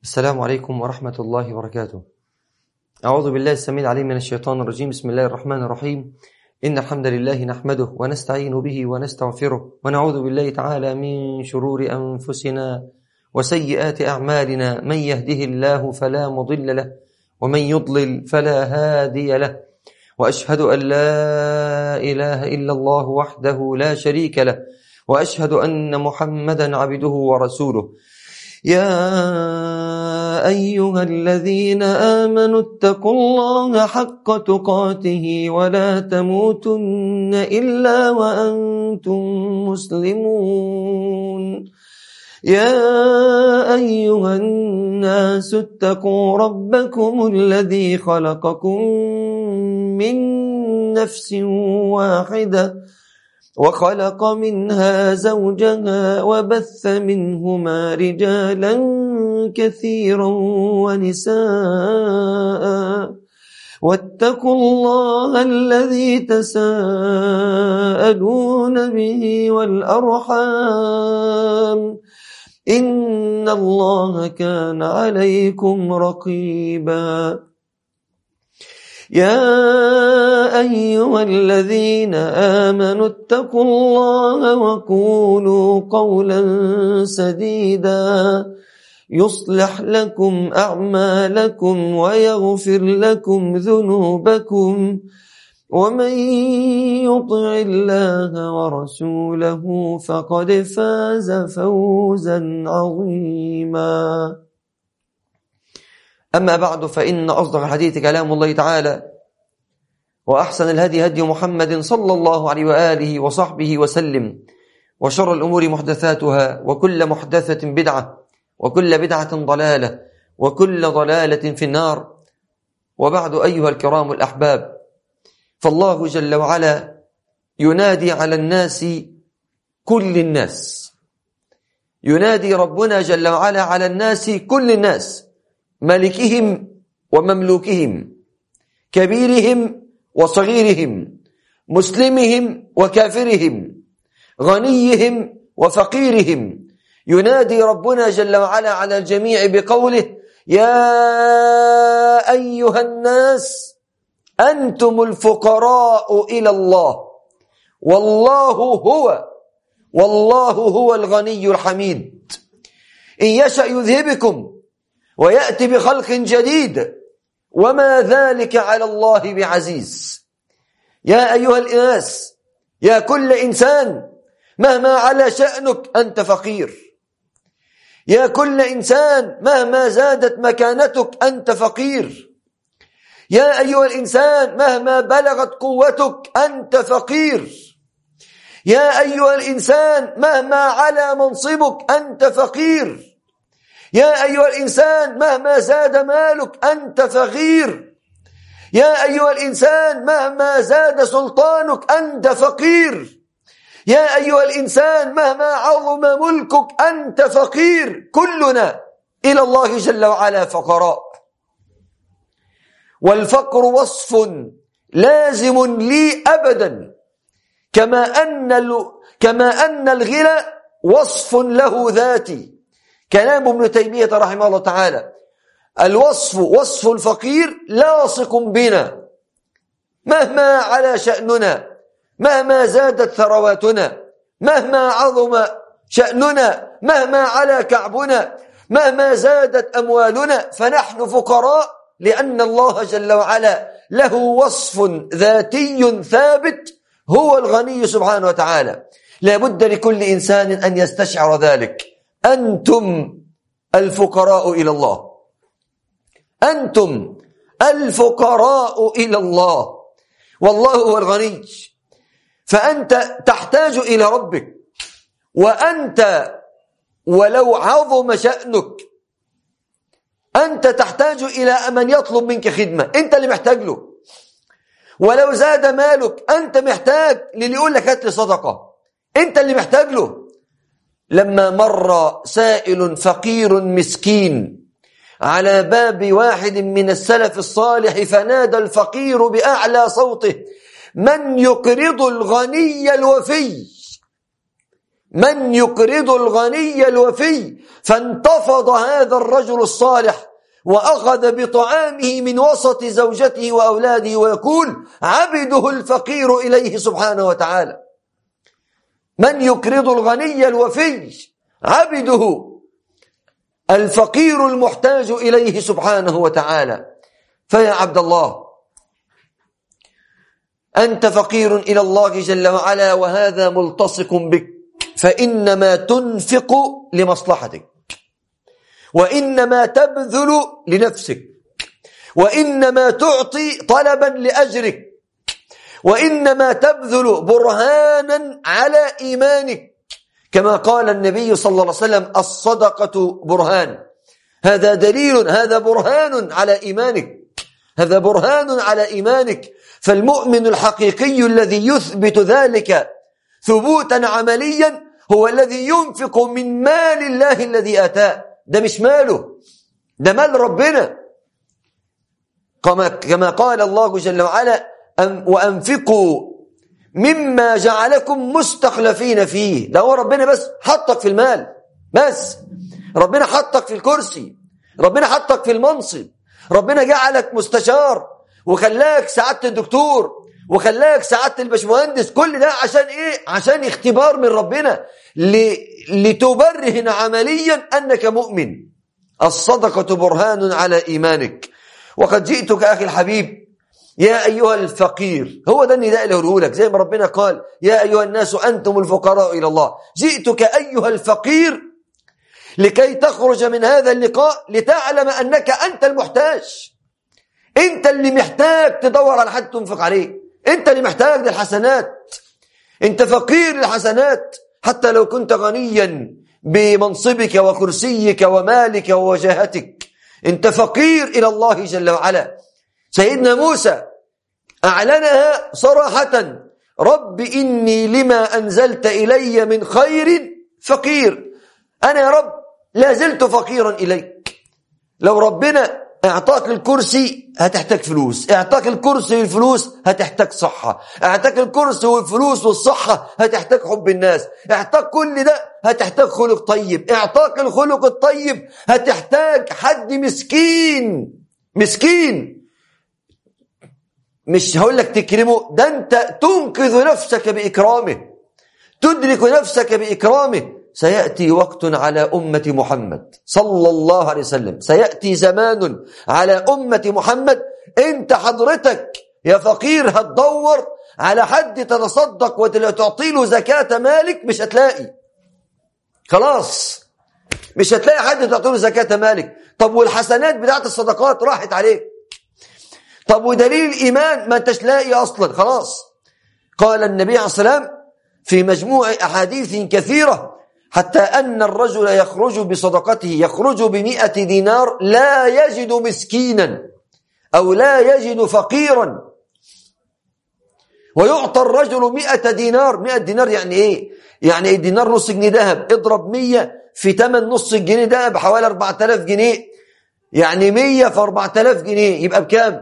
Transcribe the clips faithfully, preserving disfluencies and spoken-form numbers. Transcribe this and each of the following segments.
السلام عليكم ورحمة الله وبركاته. أعوذ بالله السميع العليم من الشيطان الرجيم. بسم الله الرحمن الرحيم. إن الحمد لله نحمده ونستعين به ونستغفره ونعوذ بالله تعالى من شرور أنفسنا وسيئات أعمالنا. من يهده الله فلا مضل له ومن يضلل فلا هادي له، وأشهد أن لا إله إلا الله وحده لا شريك له، وأشهد أن محمدا عبده ورسوله. يا أيها الذين آمنوا اتقوا الله حق تقاته ولا تموتن إلا وأنتم مسلمون. يا أيها الناس اتقوا ربكم الذي خلقكم من نفس واحدة وخلق منها زوجها وبث منهما رجالا كثيرا ونساء، واتقوا الله الذي تساءلون به والأرحام إن الله كان عليكم رقيبا. يا أيها الذين آمنوا اتقوا الله وقولوا قولا سديدا يصلح لكم أعمالكم ويغفر لكم ذنوبكم، ومن يطع الله ورسوله فقد فاز فوزا عظيما. أما بعد، فإن أصدق الحديث كلام الله تعالى، وأحسن الهدي هدي محمد صلى الله عليه وآله وصحبه وسلم، وشر الأمور محدثاتها، وكل محدثة بدعة، وكل بدعة ضلالة، وكل ضلالة في النار. وبعد، أيها الكرام الأحباب، فالله جل وعلا ينادي على الناس، كل الناس، ينادي ربنا جل وعلا على الناس، كل الناس، ملكهم ومملوكهم، كبيرهم وصغيرهم، مسلمهم وكافرهم، غنيهم وفقيرهم. ينادي ربنا جل وعلا على الجميع بقوله: يا أيها الناس أنتم الفقراء إلى الله والله هو والله هو الغني الحميد. إن يشأ يذهبكم ويأتي بخلق جديد وما ذلك على الله بعزيز. يا أيها الناس، يا كل إنسان مهما على شأنك أنت فقير. يا كل إنسان مهما زادت مكانتك أنت فقير. يا أيها الإنسان مهما بلغت قوتك أنت فقير. يا أيها الإنسان مهما على منصبك أنت فقير. يا أيها الإنسان مهما زاد مالك أنت فقير. يا أيها الإنسان مهما زاد سلطانك أنت فقير. يا أيها الإنسان مهما عظم ملكك أنت فقير. كلنا إلى الله جل وعلا فقراء، والفقر وصف لازم لي أبدا، كما أن كما أن الغنى وصف له ذاتي. كلام ابن تيمية رحمه الله تعالى: الوصف وصف الفقير لاصق بنا مهما على شأننا، مهما زادت ثرواتنا، مهما عظم شأننا، مهما على كعبنا، مهما زادت أموالنا، فنحن فقراء لأن الله جل وعلا له وصف ذاتي ثابت، هو الغني سبحانه وتعالى. لا بد لكل إنسان أن يستشعر ذلك. أنتم الفقراء إلى الله، أنتم الفقراء إلى الله والله هو الغني. فأنت تحتاج إلى ربك، وأنت ولو عظم شأنك أنت تحتاج إلى من يطلب منك خدمة، أنت اللي محتاج له. ولو زاد مالك أنت محتاج للي يقول لك هات لي صدقة، أنت اللي محتاج له. لما مر سائل فقير مسكين على باب واحد من السلف الصالح، فنادى الفقير بأعلى صوته: من يقرض الغني الوفي؟ من يقرض الغني الوفي. فانتفض هذا الرجل الصالح وأخذ بطعامه من وسط زوجته وأولاده ويقول عبده الفقير إليه سبحانه وتعالى. من يقرض الغني الوفي، عبده الفقير المحتاج إليه سبحانه وتعالى. فيا عبد الله، أنت فقير إلى الله جل وعلا، وهذا ملتصق بك، فإنما تنفق لمصلحتك، وإنما تبذل لنفسك، وإنما تعطي طلبا لأجرك، وإنما تبذل برهانا على إيمانك، كما قال النبي صلى الله عليه وسلم الصدقة برهان. هذا دليل، هذا برهان على إيمانك، هذا برهان على إيمانك. فالمؤمن الحقيقي الذي يثبت ذلك ثبوتا عمليا هو الذي ينفق من مال الله الذي آتاه. ده مش ماله، ده مال ربنا، كما قال الله جل وعلا وأنفقوا مما جعلكم مستخلفين فيه. ده هو ربنا بس حطك في المال، بس ربنا حطك في الكرسي، ربنا حطك في المنصب، ربنا جعلك مستشار وخلاك سعادة الدكتور وخلاك سعادة الباشمهندس. كل ده عشان ايه؟ عشان اختبار من ربنا لتبرهن عمليا أنك مؤمن. الصدقة برهان على إيمانك. وقد جئتك أخي الحبيب يا أيها الفقير، هو ده النداء اللي هقوله لك، زي ما ربنا قال يا أيها الناس أنتم الفقراء إلى الله. جئتك أيها الفقير لكي تخرج من هذا اللقاء لتعلم أنك أنت المحتاج، أنت اللي محتاج تدور على حد تنفق عليه، أنت اللي محتاج للحسنات، أنت فقير للحسنات. حتى لو كنت غنيا بمنصبك وكرسيك ومالك ووجاهتك، أنت فقير إلى الله جل وعلا. سيدنا موسى أعلنها صراحة: رب إني لما أنزلت إلي من خير فقير. أنا يا رب لا زلت فقيرا إليك. لو ربنا اعطاك الكرسي هتحتاج فلوس، اعطاك الكرسي والفلوس هتحتاج صحة، اعطاك الكرسي والفلوس والصحة هتحتاج حب الناس، اعطاك كل ده هتحتاج خلق طيب، اعطاك الخلق الطيب هتحتاج حد مسكين مسكين مش هقول لك تكرمه، ده انت تنقذ نفسك بإكرامه، تدرك نفسك بإكرامه. سيأتي وقت على أمة محمد صلى الله عليه وسلم، سيأتي زمان على أمة محمد انت حضرتك يا فقير هتدور على حد تتصدق وتعطي له زكاة مالك، مش هتلاقي، خلاص مش هتلاقي حد تعطي له زكاة مالك. طب والحسنات بتاعت الصدقات راحت عليك. طب ودليل الإيمان ما انتش لاقي أصلا، خلاص. قال النبي عليه الصلاة والسلام في مجموع أحاديث كثيرة حتى أن الرجل يخرج بصدقته، يخرج بمئة دينار لا يجد مسكينا أو لا يجد فقيرا، ويعطى الرجل مئة دينار. مئة دينار يعني إيه؟ يعني الدينار نص جنيه ذهب، اضرب مية في تمن نص الجنيه ذهب حوالي أربعة آلاف جنيه، يعني مية في أربعة آلاف جنيه يبقى بكام؟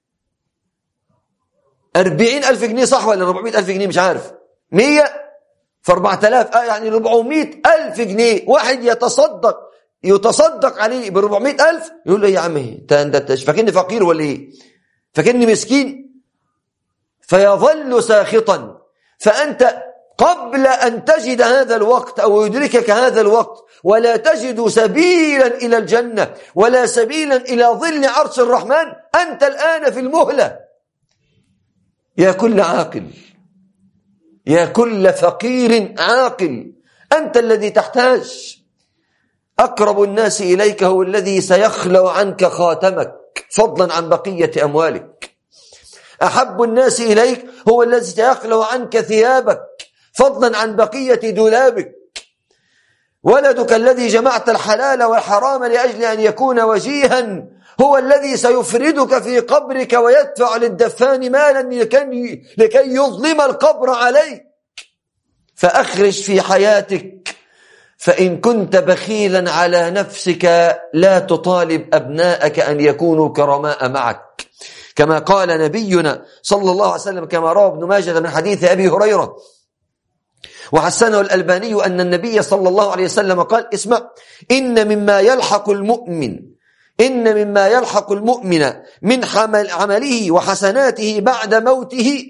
أربعين ألف جنيه، صح ولا أربعمائة ألف جنيه؟ مش عارف. مية في أربعة آلاف آه يعني أربعمائة ألف جنيه. واحد يتصدق يتصدق عليه ب أربعمائة ألف، يقول له يا عمي انت فاكرني فقير ولا ايه؟ فاكرني مسكين؟ فيظل ساخطا. فأنت قبل أن تجد هذا الوقت أو يدركك هذا الوقت ولا تجد سبيلا إلى الجنة ولا سبيلا إلى ظل عرش الرحمن، أنت الآن في المهلة. يا كل عاقل، يا كل فقير عاقل، أنت الذي تحتاج. أقرب الناس إليك هو الذي سيخلع عنك خاتمك فضلا عن بقية أموالك. أحب الناس إليك هو الذي سيخلع عنك ثيابك فضلا عن بقية دولابك. ولدك الذي جمعت الحلال والحرام لأجل أن يكون وجيها هو الذي سيفردك في قبرك ويدفع للدفان مالا لكي, لكي يظلم القبر عليك. فأخرج في حياتك، فإن كنت بخيلا على نفسك لا تطالب أبناءك أن يكونوا كرماء معك، كما قال نبينا صلى الله عليه وسلم كما روى ابن ماجه من حديث أبي هريرة وحسنه الألباني أن النبي صلى الله عليه وسلم قال: اسمع، إن مما يلحق المؤمن إن مما يلحق المؤمن من عمله وحسناته بعد موته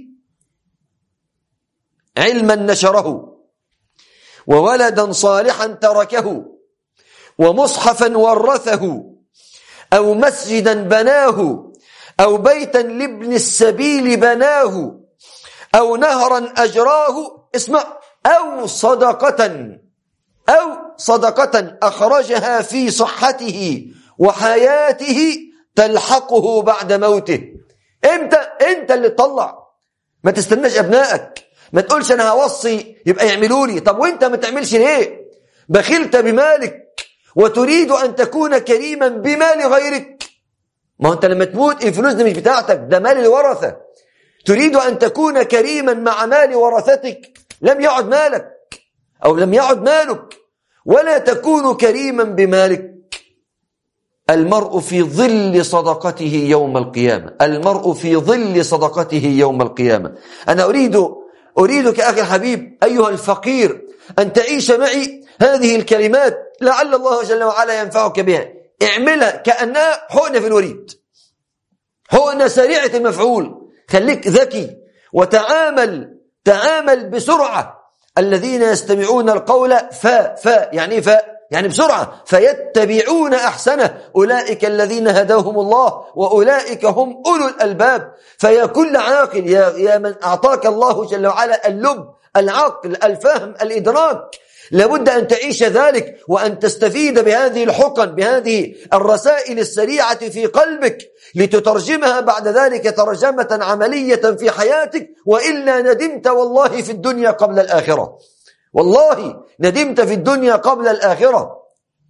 علما نشره، وولدا صالحا تركه، ومصحفا ورثه، أو مسجدا بناه، أو بيتا لابن السبيل بناه، أو نهرا أجراه، اسمع، أو صدقة أو صدقة أخرجها في صحته وحياته تلحقه بعد موته. امتى؟ انت اللي تطلع، ما تستناش ابنائك، ما تقولش انا هوصي يبقى يعملوا لي. طب وانت ما تعملش ليه؟ بخلت بمالك وتريد ان تكون كريما بمال غيرك. ما انت لما تموت الفلوس دي مش بتاعتك، ده مال الورثة. تريد ان تكون كريما مع مال ورثتك، لم يعد مالك او لم يعد مالك، ولا تكون كريما بمالك. المرء في ظل صدقته يوم القيامة، المرء في ظل صدقته يوم القيامة. أنا أريد أريدك أخي الحبيب أيها الفقير أن تعيش معي هذه الكلمات، لعل الله جل وعلا ينفعك بها. اعملها كأنها حقنة في الوريد، حقنة سريعة المفعول. خليك ذكي وتعامل تعامل بسرعة. الذين يستمعون القول فا فا يعني فا يعني بسرعة، فيتبعون أحسنه، أولئك الذين هداهم الله وأولئك هم أولو الألباب. فيا كل عاقل، يا, يا من أعطاك الله جل وعلا اللب، العقل، الفهم، الإدراك، لابد أن تعيش ذلك وأن تستفيد بهذه الحقن، بهذه الرسائل السريعة في قلبك، لتترجمها بعد ذلك ترجمة عملية في حياتك، وإلا ندمت والله في الدنيا قبل الآخرة. والله ندمت في الدنيا قبل الآخرة.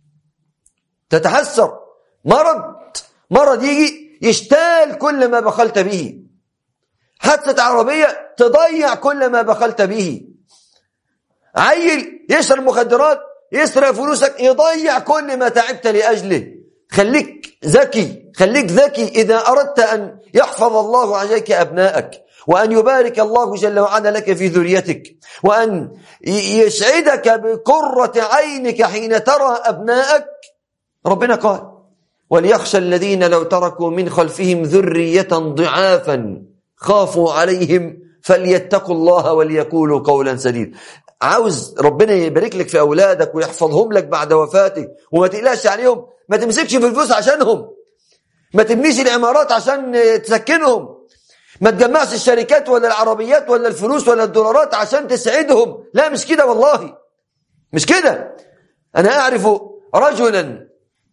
تتحسر. مرض مرض يجي يشتال كل ما بخلت به. حادثة عربية تضيع كل ما بخلت به. عيل يشرب مخدرات يسرق فلوسك يضيع كل ما تعبت لأجله. خليك ذكي، خليك ذكي إذا أردت أن يحفظ الله عليك أبنائك، وأن يبارك الله جل وعلا لك في ذريتك، وأن يسعدك بقرة عينك حين ترى أبنائك. ربنا قال: وليخشى الذين لو تركوا من خلفهم ذرية ضعافا خافوا عليهم فليتقوا الله وليقولوا قولا سديدا. عاوز ربنا يبارك لك في أولادك ويحفظهم لك بعد وفاتك، وما تقلقش عليهم. ما تمسكش في الفلوس عشانهم، ما تبنيش العمارات عشان تسكنهم، ما تجمعش الشركات ولا العربيات ولا الفلوس ولا الدولارات عشان تسعدهم. لا، مش كده، والله مش كده. أنا أعرف رجلا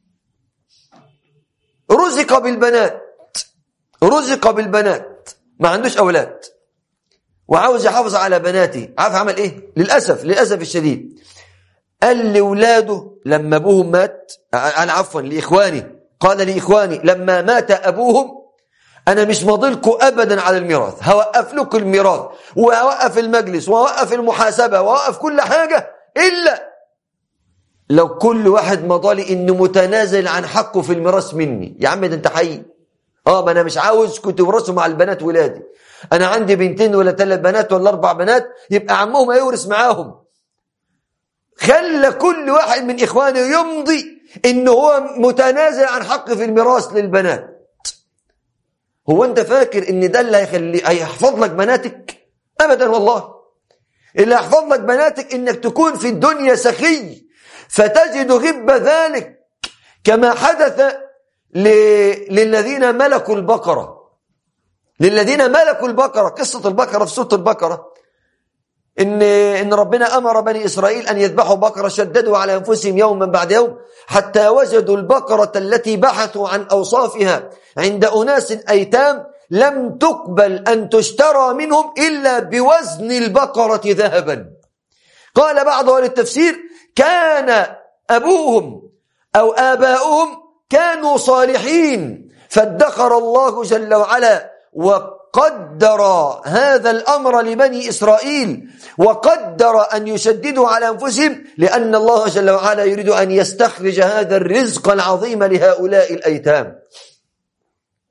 رزق بالبنات رزق بالبنات ما عندوش أولاد وعاوز يحافظ على بناتي. عارف عمل إيه؟ للأسف للأسف الشديد، قال لأولاده لما أبوهم مات، أنا عفوا لإخواني، قال لإخواني لما مات أبوهم: أنا مش مضلكم أبدا على الميراث، هوقف لكم الميراث وهوقف المجلس وهوقف المحاسبة وهوقف كل حاجة، إلا لو كل واحد مضالي إنه متنازل عن حقه في الميراث مني. يا عم ده أنت حي. آه ما أنا مش عاوز كنت ورثه مع البنات ولادي. أنا عندي بنتين ولا ثلاث بنات ولا أربع بنات، يبقى عمهم هيورث معاهم. خلى كل واحد من إخوانه يمضي إنه هو متنازل عن حقه في الميراث للبنات. هو أنت فاكر إن ده اللي هيخلي هيحفظ لك بناتك؟ أبدا والله. اللي هيحفظ لك بناتك إنك تكون في الدنيا سخي فتجد غب ذلك، كما حدث ل... للذين ملكوا البقرة للذين ملكوا البقرة. قصة البقرة في سورة البقرة، إن إن ربنا أمر بني إسرائيل أن يذبحوا بقرة، شددوا على أنفسهم يوما بعد يوم حتى وجدوا البقرة التي بحثوا عن أوصافها عند أناس أيتام لم تقبل أن تشترى منهم إلا بوزن البقرة ذهبا. قال بعض أهل التفسير: كان أبوهم أو آباؤهم كانوا صالحين فادخر الله جل وعلا وقدر هذا الأمر لبني إسرائيل، وقدر أن يشددوا على أنفسهم، لأن الله جل وعلا يريد أن يستخرج هذا الرزق العظيم لهؤلاء الأيتام.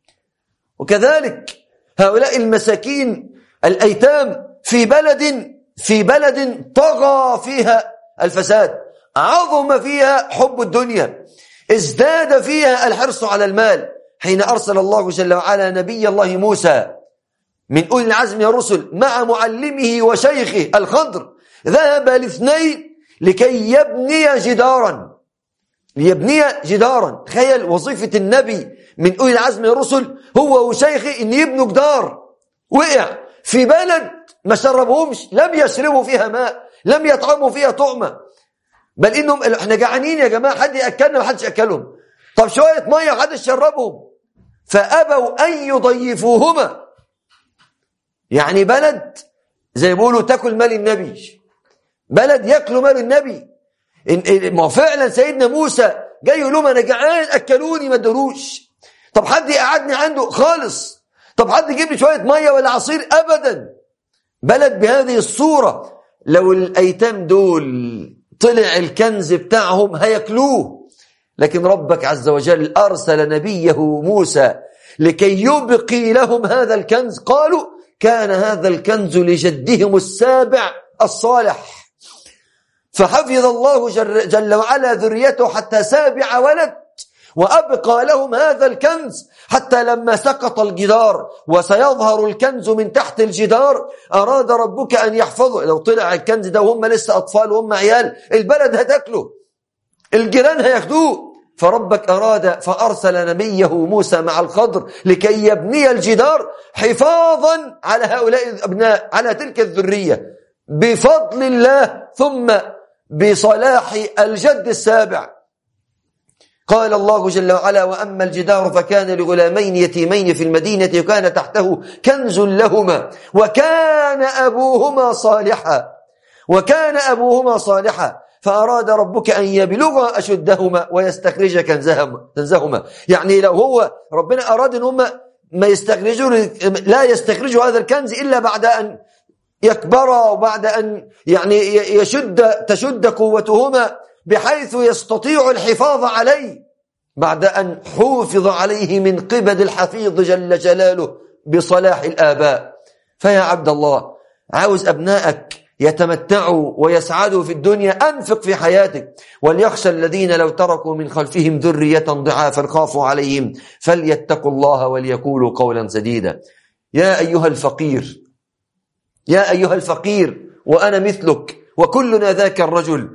وكذلك هؤلاء المساكين الأيتام في بلد في بلد طغى فيها الفساد، عظم فيها حب الدنيا، ازداد فيها الحرص على المال، حين أرسل الله جل وعلا نبي الله موسى من أولي العزم يا رسل مع معلمه وشيخه الخضر، ذهب الاثنين لكي يبني جدارا ليبني جدارا. تخيل وظيفة النبي من أولي العزم يا رسل هو وشيخه إن يبنوا جدار، وقع في بلد ما شربهمش، لم يشربوا فيها ماء، لم يطعموا فيها طعمة، بل إنهم احنا جعانين يا جماعة، حد يأكلنا وحدش يأكلهم، طب شوية مية وحدش يشربهم، فأبوا أن يضيفوهما. يعني بلد زي بيقولوا تاكل مال النبي، بلد ياكلوا مال النبي. ما فعلا سيدنا موسى جاي يقول لهم انا جعان اكلوني، ما ادروش. طب حد يقعدني عنده خالص، طب حد يجيب لي شويه ميه ولا عصير، ابدا. بلد بهذه الصوره، لو الايتام دول طلع الكنز بتاعهم هياكلوه، لكن ربك عز وجل ارسل نبيه موسى لكي يبقي لهم هذا الكنز. قالوا كان هذا الكنز لجدهم السابع الصالح، فحفظ الله جل وعلا ذريته حتى سابع ولد، وأبقى لهم هذا الكنز حتى لما سقط الجدار وسيظهر الكنز من تحت الجدار، أراد ربك أن يحفظه. لو طلع الكنز ده وهم لسه أطفال وهم عيال، البلد هتاكله، الجيران هياخدوه. فربك أراد فأرسل نبيه موسى مع الخضر لكي يبني الجدار حفاظا على هؤلاء الأبناء، على تلك الذرية، بفضل الله ثم بصلاح الجد السابع. قال الله جل وعلا وأما الجدار فكان لغلامين يتيمين في المدينة وكان تحته كنز لهما وكان أبوهما صالحا وكان أبوهما صالحا فأراد ربك أن يبلغا أشدهما ويستخرج كنزهما. يعني لو هو ربنا أراد أن هم ما يستخرجوا لا يستخرجوا هذا الكنز إلا بعد أن يكبرا وبعد أن يعني يشد تشد قوتهما بحيث يستطيع الحفاظ عليه، بعد أن حوفظ عليه من قبل الحفيظ جل جلاله بصلاح الآباء. فيا عبد الله، عاوز أبنائك يتمتعوا ويسعدوا في الدنيا، أنفق في حياتك. وليخشى الذين لو تركوا من خلفهم ذرية ضعافا خافوا عليهم فليتقوا الله وليقولوا قولا سديدا. يا أيها الفقير، يا أيها الفقير وأنا مثلك وكلنا ذاك الرجل،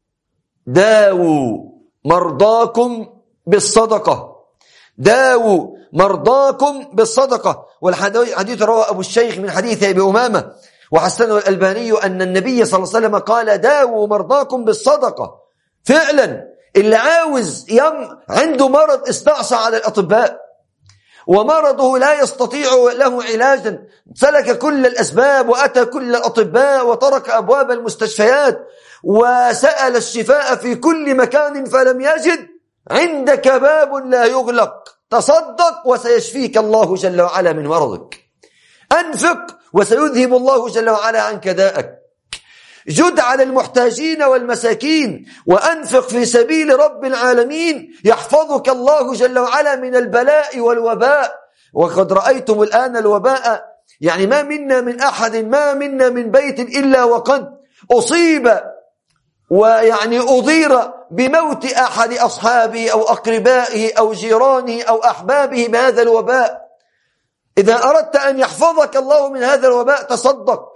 داووا مرضاكم بالصدقة، داووا مرضاكم بالصدقة. والحديث روى أبو الشيخ من حديث أبي أمامة وحسنه الألباني أن النبي صلى الله عليه وسلم قال داووا مرضاكم بالصدقة. فعلا اللي عاوز يم عنده مرض استعصى على الأطباء ومرضه لا يستطيع له علاجا، سلك كل الأسباب وأتى كل الأطباء وترك أبواب المستشفيات وسأل الشفاء في كل مكان فلم يجد، عندك باب لا يغلق، تصدق وسيشفيك الله جل وعلا من مرضك. أنفق وسيذهب الله جل وعلا عنك داءك. جد على المحتاجين والمساكين وأنفق في سبيل رب العالمين يحفظك الله جل وعلا من البلاء والوباء. وقد رأيتم الآن الوباء، يعني ما منا من أحد، ما منا من بيت إلا وقد أصيب ويعني أضير بموت أحد أصحابه أو أقربائه أو جيرانه أو أحبابه بهذا الوباء. إذا أردت أن يحفظك الله من هذا الوباء تصدق،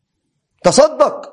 تصدق.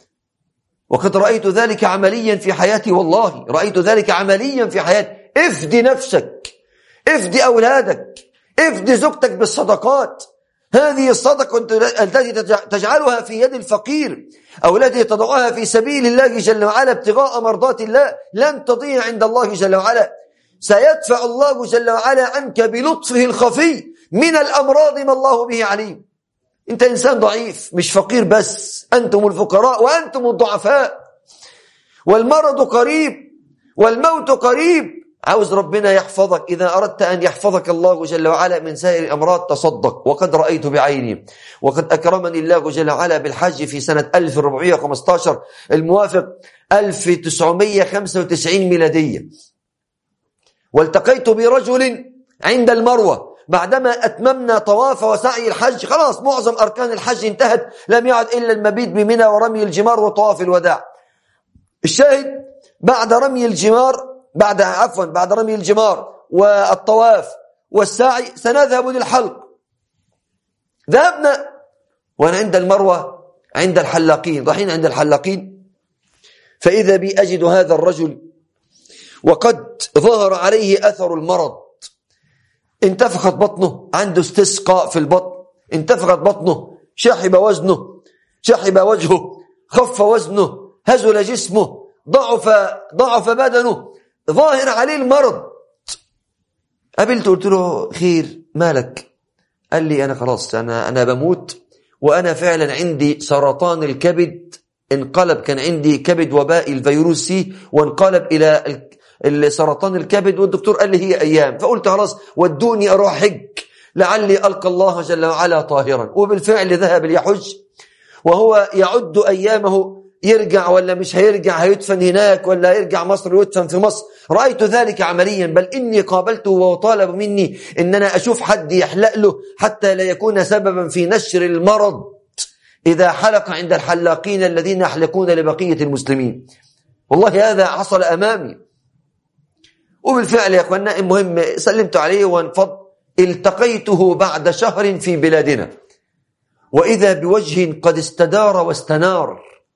وقد رأيت ذلك عمليا في حياتي، والله رأيت ذلك عمليا في حياتي. افدي نفسك، افدي أولادك، افدي زوجتك بالصدقات. هذه الصدقة التي تجعلها في يد الفقير أو التي تضعها في سبيل الله جل وعلا ابتغاء مرضات الله لن تضيع عند الله جل وعلا. سيدفع الله جل وعلا عنك بلطفه الخفي من الأمراض ما الله به عليم. أنت إنسان ضعيف، مش فقير بس، أنتم الفقراء وأنتم الضعفاء، والمرض قريب والموت قريب. عاوز ربنا يحفظك، إذا أردت أن يحفظك الله جل وعلا من سائر الأمراض تصدق. وقد رأيت بعيني، وقد أكرمني الله جل وعلا بالحج في سنة ألف وأربعمائة وخمسة عشر الموافق ألف وتسعمائة وخمسة وتسعين ميلادية، والتقيت برجل عند المروة بعدما أتممنا طواف وسعي الحج، خلاص معظم أركان الحج انتهت، لم يعد إلا المبيت بمنى ورمي الجمار وطواف الوداع. الشاهد بعد رمي الجمار بعد عفوا بعد رمي الجمار والطواف والسعي سنذهب للحلق. ذهبنا وأنا عند المروة عند الحلاقين، رايحين عند الحلاقين، فإذا بي أجد هذا الرجل وقد ظهر عليه أثر المرض، انتفخت بطنه، عنده استسقاء في البطن، انتفخت بطنه، شحب وزنه، شحب وجهه، خف وزنه، هزل جسمه، ضعف ضعف بدنه، ظاهر عليه المرض. قابلته قلت له خير مالك؟ قال لي أنا خلاص أنا أنا بموت، وأنا فعلا عندي سرطان الكبد، انقلب، كان عندي كبد وبائي الفيروس سي وانقلب إلى سرطان الكبد، والدكتور قال لي هي أيام. فقلت خلاص ودوني أروح حج لعلي ألقى الله جل وعلا طاهرا. وبالفعل ذهب ليحج، وهو يعد أيامه يرجع ولا مش هيرجع، هيدفن هناك ولا يرجع مصر ويدفن في مصر. رأيت ذلك عمليا، بل إني قابلته وطالب مني إن أنا أشوف حد يحلق له حتى لا يكون سببا في نشر المرض إذا حلق عند الحلاقين الذين يحلقون لبقية المسلمين. والله هذا حصل أمامي. وبالفعل يا أخوانا المهم سلمت عليه وانفض. التقيته بعد شهر في بلادنا، وإذا بوجه قد استدار واستنار،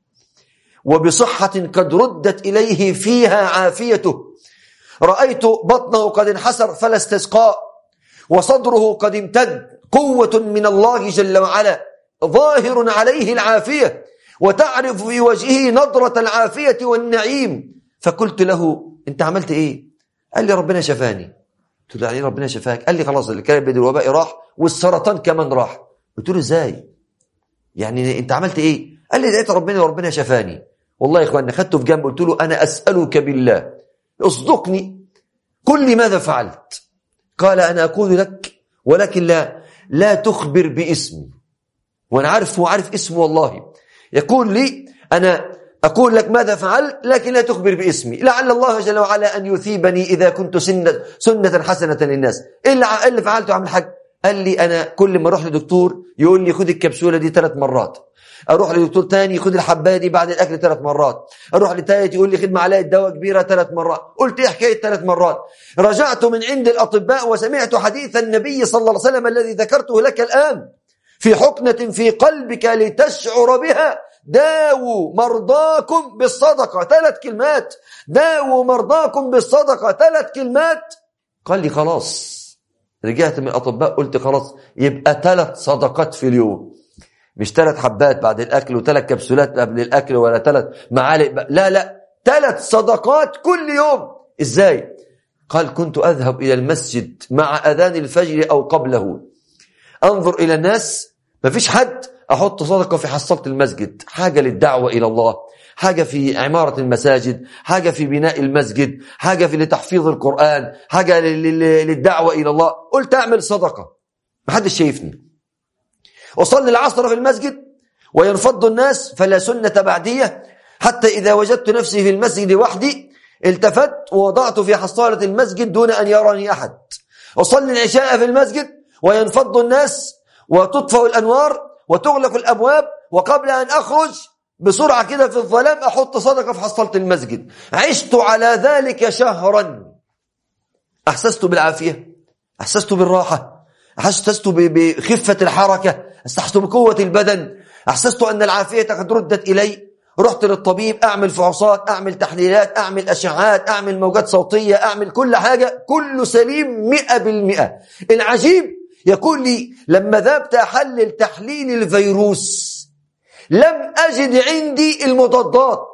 وبصحة قد ردت إليه فيها عافيته. رأيت بطنه قد انحسر فلا استسقاء، وصدره قد امتد، قوة من الله جل وعلا، ظاهر عليه العافية، وتعرف في وجهه نظرة العافية والنعيم. فقلت له أنت عملت إيه؟ قال لي ربنا شفاني. قلت له يعني ربنا شفاك؟ قال لي خلاص الكبد الوبائي راح والسرطان كمان راح. قلت له ازاي؟ يعني انت عملت ايه؟ قال لي دعيت ربنا وربنا شفاني. والله يا اخواني خدته في جنب قلت له انا اسالك بالله اصدقني، قل لي ماذا فعلت؟ قال انا اقول لك ولكن لا لا تخبر باسمي، وانا عارف هو عارف اسمه والله. يقول لي انا أقول لك ماذا فعلت لكن لا تخبر باسمي، لعل الله جل وعلا أن يثيبني إذا كنت سنة, سنة حسنة للناس. إيه اللي فعلته عم الحاج؟ قال لي أنا كل ما أروح لدكتور يقول لي خذ الكبسولة دي ثلاث مرات، أروح لدكتور تاني خذ الحباية دي بعد الأكل ثلاث مرات، أروح لتالت يقول لي خذ معلقة دواء كبيرة ثلاث مرات. قلت إيه حكاية ثلاث مرات؟ رجعت من عند الأطباء وسمعت حديث النبي صلى الله عليه وسلم الذي ذكرته لك الآن، في حقنة في قلبك لتشعر بها، داووا مرضاكم بالصدقة. ثلاث كلمات، داووا مرضاكم بالصدقة، ثلاث كلمات. قال لي خلاص، رجعت من الأطباء قلت خلاص يبقى ثلاث صدقات في اليوم، مش ثلاث حبات بعد الأكل وثلاث كبسولات قبل الأكل ولا ثلاث معالق ب... لا لا ثلاث صدقات كل يوم. إزاي؟ قال كنت أذهب إلى المسجد مع أذان الفجر أو قبله، أنظر إلى الناس ما فيش حد، أحط صدقة في حصالة المسجد، حاجة للدعوة إلى الله، حاجة في عمارة المساجد، حاجة في بناء المسجد، حاجة في لتحفيظ القرآن، حاجة للدعوة إلى الله. قلت أعمل صدقة، ما حدش شايفني. أصلي العصر في المسجد وينفض الناس فلا سنة بعدية، حتى إذا وجدت نفسي في المسجد وحدي التفت ووضعت في حصالة المسجد دون أن يراني أحد. أصلي العشاء في المسجد وينفض الناس وتطفأ الأنوار وتغلق الأبواب، وقبل أن أخرج بسرعة كده في الظلام أحط صدقة في حصالة المسجد. عشت على ذلك شهرا، أحسست بالعافية، أحسست بالراحة، أحسست بخفة الحركة، أحسست بقوة البدن، أحسست أن العافية قد ردت إلي. رحت للطبيب أعمل فحوصات، أعمل تحليلات، أعمل أشعات، أعمل موجات صوتية، أعمل كل حاجة، كله سليم مئة بالمئة. العجيب يقول لي لما ذهبت أحلل تحليل الفيروس لم أجد عندي المضادات.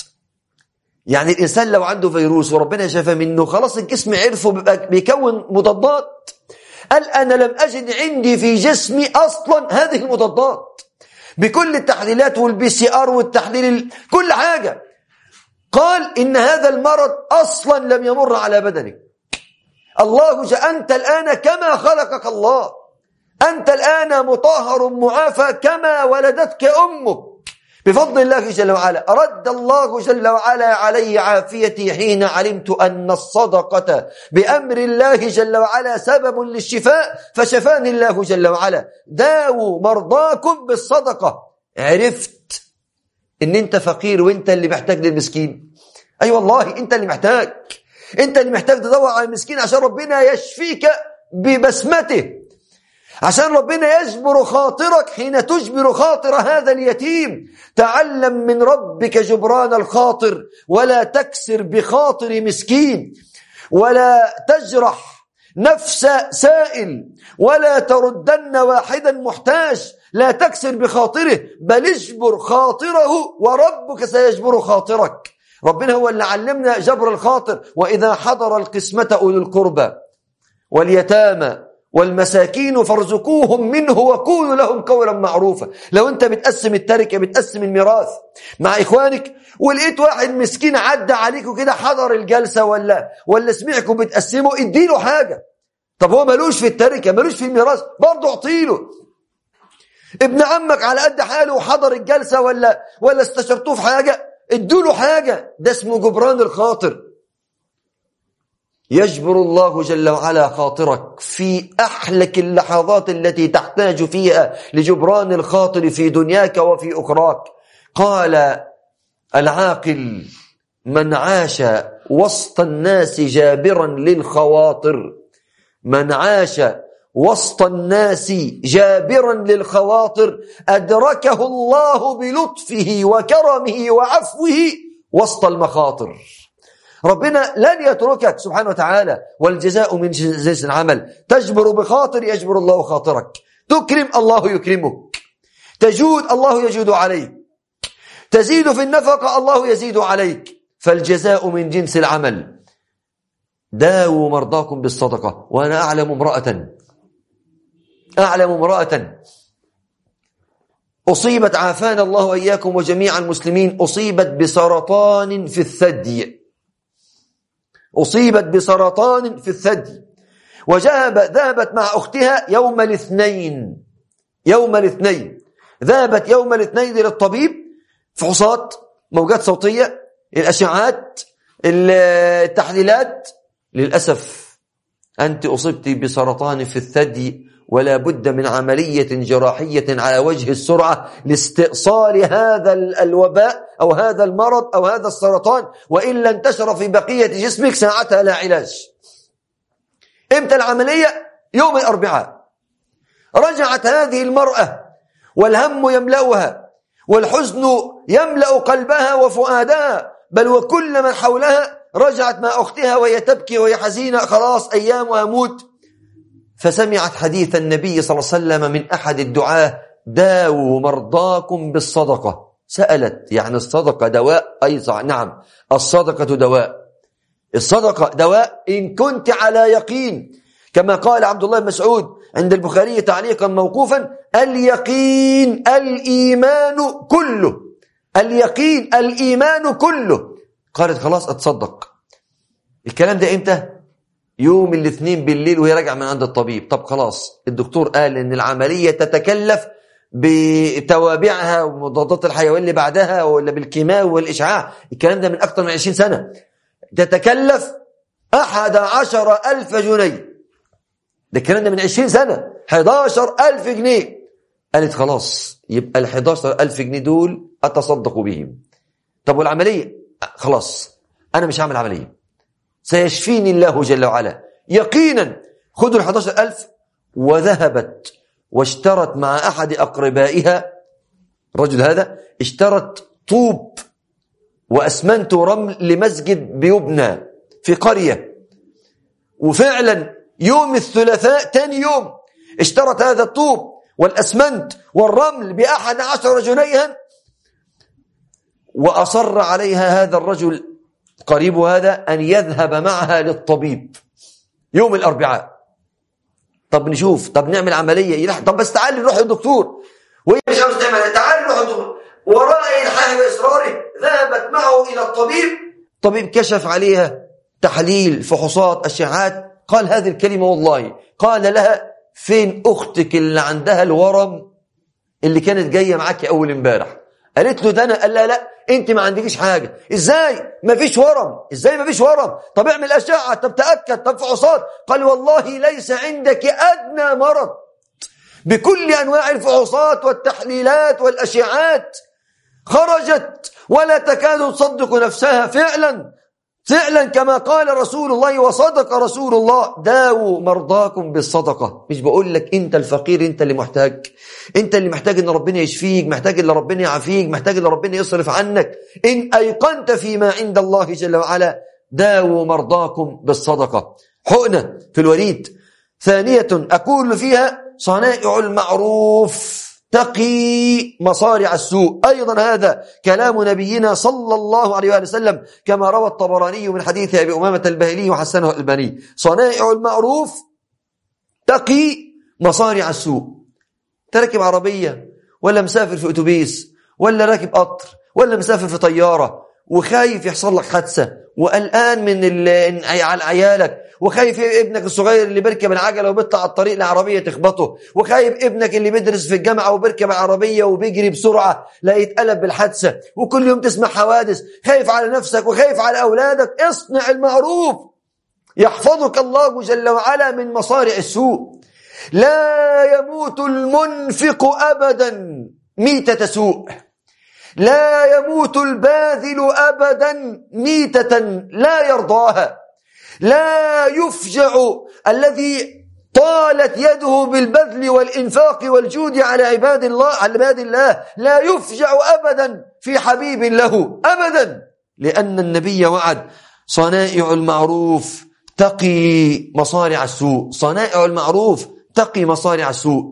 يعني الإنسان لو عنده فيروس وربنا شفى منه خلاص الجسم عرفه بيكون مضادات. قال أنا لم أجد عندي في جسمي أصلا هذه المضادات بكل التحليلات والبي سي ار والتحليل كل حاجة. قال إن هذا المرض أصلا لم يمر على بدنك. الله جاء أنت الآن كما خلقك الله، أنت الآن مطهر معافى كما ولدتك أمك، بفضل الله جل وعلا رد الله جل وعلا علي عافيتي حين علمت أن الصدقة بأمر الله جل وعلا سبب للشفاء، فشفاني الله جل وعلا. داووا مرضاكم بالصدقة. عرفت ان انت فقير وانت اللي محتاج للمسكين. اي أيوة والله انت اللي محتاج، انت اللي محتاج تدور على المسكين عشان ربنا يشفيك ببسمته، عشان ربنا يجبر خاطرك حين تجبر خاطر هذا اليتيم. تعلم من ربك جبران الخاطر، ولا تكسر بخاطر مسكين، ولا تجرح نفس سائل، ولا تردن واحدا محتاج. لا تكسر بخاطره، بل اجبر خاطره وربك سيجبر خاطرك. ربنا هو اللي علمنا جبر الخاطر. وإذا حضر القسمة أولو القربى واليتامى والمساكين فارزقوهم منه وقولوا لهم قولا معروفا. لو انت بتقسم التركه، بتقسم الميراث مع اخوانك، ولقيت واحد مسكين عدى عليكم كده حضر الجلسه ولا ولا سمعكم بتقسموا، اديله حاجه. طب هو ملوش في التركه، ملوش في الميراث، برضه اعطيله. ابن عمك على قد حاله وحضر الجلسه ولا ولا استشرتوه في حاجه، اديله حاجه. ده اسمه جبران الخاطر. يجبر الله جل وعلا خاطرك في أحلك اللحظات التي تحتاج فيها لجبران الخاطر في دنياك وفي أخراك. قال العاقل من عاش وسط الناس جابرا للخواطر، من عاش وسط الناس جابرا للخواطر أدركه الله بلطفه وكرمه وعفوه وسط المخاطر. ربنا لن يتركك سبحانه وتعالى، والجزاء من جنس العمل. تجبر بخاطر يجبر الله خاطرك، تكرم الله يكرمك، تجود الله يجود عليك، تزيد في النفقة الله يزيد عليك، فالجزاء من جنس العمل. داووا مرضاكم بالصدقة. وأنا أعلم امرأة أعلم امرأة أصيبت، عافانا الله وإياكم وجميع المسلمين، أصيبت بسرطان في الثدي، أصيبت بسرطان في الثدي، وذهبت مع أختها يوم الاثنين يوم الاثنين ذهبت يوم الاثنين للطبيب، فحوصات، موجات صوتية، الأشعات، التحليلات. للأسف أنت أصبت بسرطان في الثدي، ولا بد من عملية جراحية على وجه السرعة لاستئصال هذا الوباء أو هذا المرض أو هذا السرطان، وإلا انتشر في بقية جسمك ساعتها لا علاج. إمتى العملية؟ يوم الأربعاء. رجعت هذه المرأة والهم يملأها والحزن يملأ قلبها وفؤادها، بل وكل من حولها. رجعت مع أختها وهي تبكي وهي حزينة، خلاص أيام وأموت. فسمعت حديث النبي صلى الله عليه وسلم من أحد الدعاة: داووا مرضاكم بالصدقة. سألت: يعني الصدقة دواء؟ أي صح، نعم، الصدقة دواء. الصدقة دواء إن كنت على يقين، كما قال عبد الله بن مسعود عند البخاري تعليقا موقوفا: اليقين الإيمان كله، اليقين الإيمان كله. قالت: خلاص أتصدق. الكلام ده إمتى؟ يوم الاثنين بالليل وهي راجعه من عند الطبيب. طب خلاص، الدكتور قال ان العمليه تتكلف بتوابعها ومضادات الحيويه اللي بعدها، ولا بالكيماوي والاشعاع. الكلام ده من اكثر من عشرين سنه. تتكلف احد عشر الف جنيه. ده الكلام ده من عشرين سنه، احد عشر الف جنيه. قالت: خلاص، يبقى ال احد عشر الف جنيه دول اتصدق بهم. طب والعمليه؟ خلاص انا مش هعمل عمليه، سيشفيني الله جل وعلا يقينا. خذوا ال احد عشر الف. وذهبت واشترت مع أحد أقربائها، الرجل هذا اشترت طوب وأسمنت ورمل لمسجد بيبنى في قرية. وفعلا يوم الثلاثاء تاني يوم اشترت هذا الطوب والأسمنت والرمل بأحد عشر جنيها، وأصر عليها هذا الرجل قريب هذا أن يذهب معها للطبيب يوم الأربعاء. طب نشوف، طب نعمل عملية، طب بس تعالي نروح للدكتور، وهي مش عاوزة تعمل، تعالي نروح للدكتور. وراء الحاه وإصراره ذهبت معه إلى الطبيب. الطبيب كشف عليها تحليل، فحوصات، أشعات. قال هذه الكلمة والله، قال لها: فين أختك اللي عندها الورم اللي كانت جاية معاك أول امبارح؟ قالت له ده أنا. قال لا لا انت ما عندكيش حاجة. ازاي ما فيش ورم؟ ازاي ما فيش ورم؟ طب اعمل أشعة، طب تأكد، طب فحوصات. قال والله ليس عندك أدنى مرض. بكل أنواع الفحوصات والتحليلات والأشعات خرجت ولا تكاد تصدق نفسها. فعلا فعلا كما قال رسول الله وصدق رسول الله: داووا مرضاكم بالصدقة. مش بقول لك انت الفقير، انت اللي محتاج، انت اللي محتاج ان ربنا يشفيك، محتاج ان ربنا يعافيك، محتاج ان ربنا يصرف عنك. ان ايقنت فيما عند الله جل وعلا داووا مرضاكم بالصدقة. حقنة في الوريد. ثانية أقول فيها: صنائع المعروف تقي مصارع السوء. أيضا هذا كلام نبينا صلى الله عليه وآله وسلم كما روى الطبراني من حديث أبي أمامة الباهلي وحسنه الألباني: صنائع المعروف تقي مصارع السوء. تركب عربية ولا مسافر في أتوبيس ولا راكب قطر ولا مسافر في طيارة وخايف يحصل لك حادثة وقلقان من على عيالك، وخايف ابنك الصغير اللي بيركب العجلة وبيطلع على الطريق العربية تخبطه، وخايف ابنك اللي بيدرس في الجامعة وبيركب العربية وبيجري بسرعة لا يتقلب بالحادثة، وكل يوم تسمع حوادث. خايف على نفسك وخايف على أولادك. اصنع المعروف يحفظك الله جل وعلا من مصارع السوء. لا يموت المنفق أبدا ميتة سوء، لا يموت الباذل أبدا ميتة لا يرضاها، لا يفجع الذي طالت يده بالبذل والإنفاق والجود على عباد الله على عباد الله، لا يفجع أبدا في حبيب له أبدا، لأن النبي وعد: صنائع المعروف تقي مصارع السوء. صنائع المعروف تقي مصارع السوء.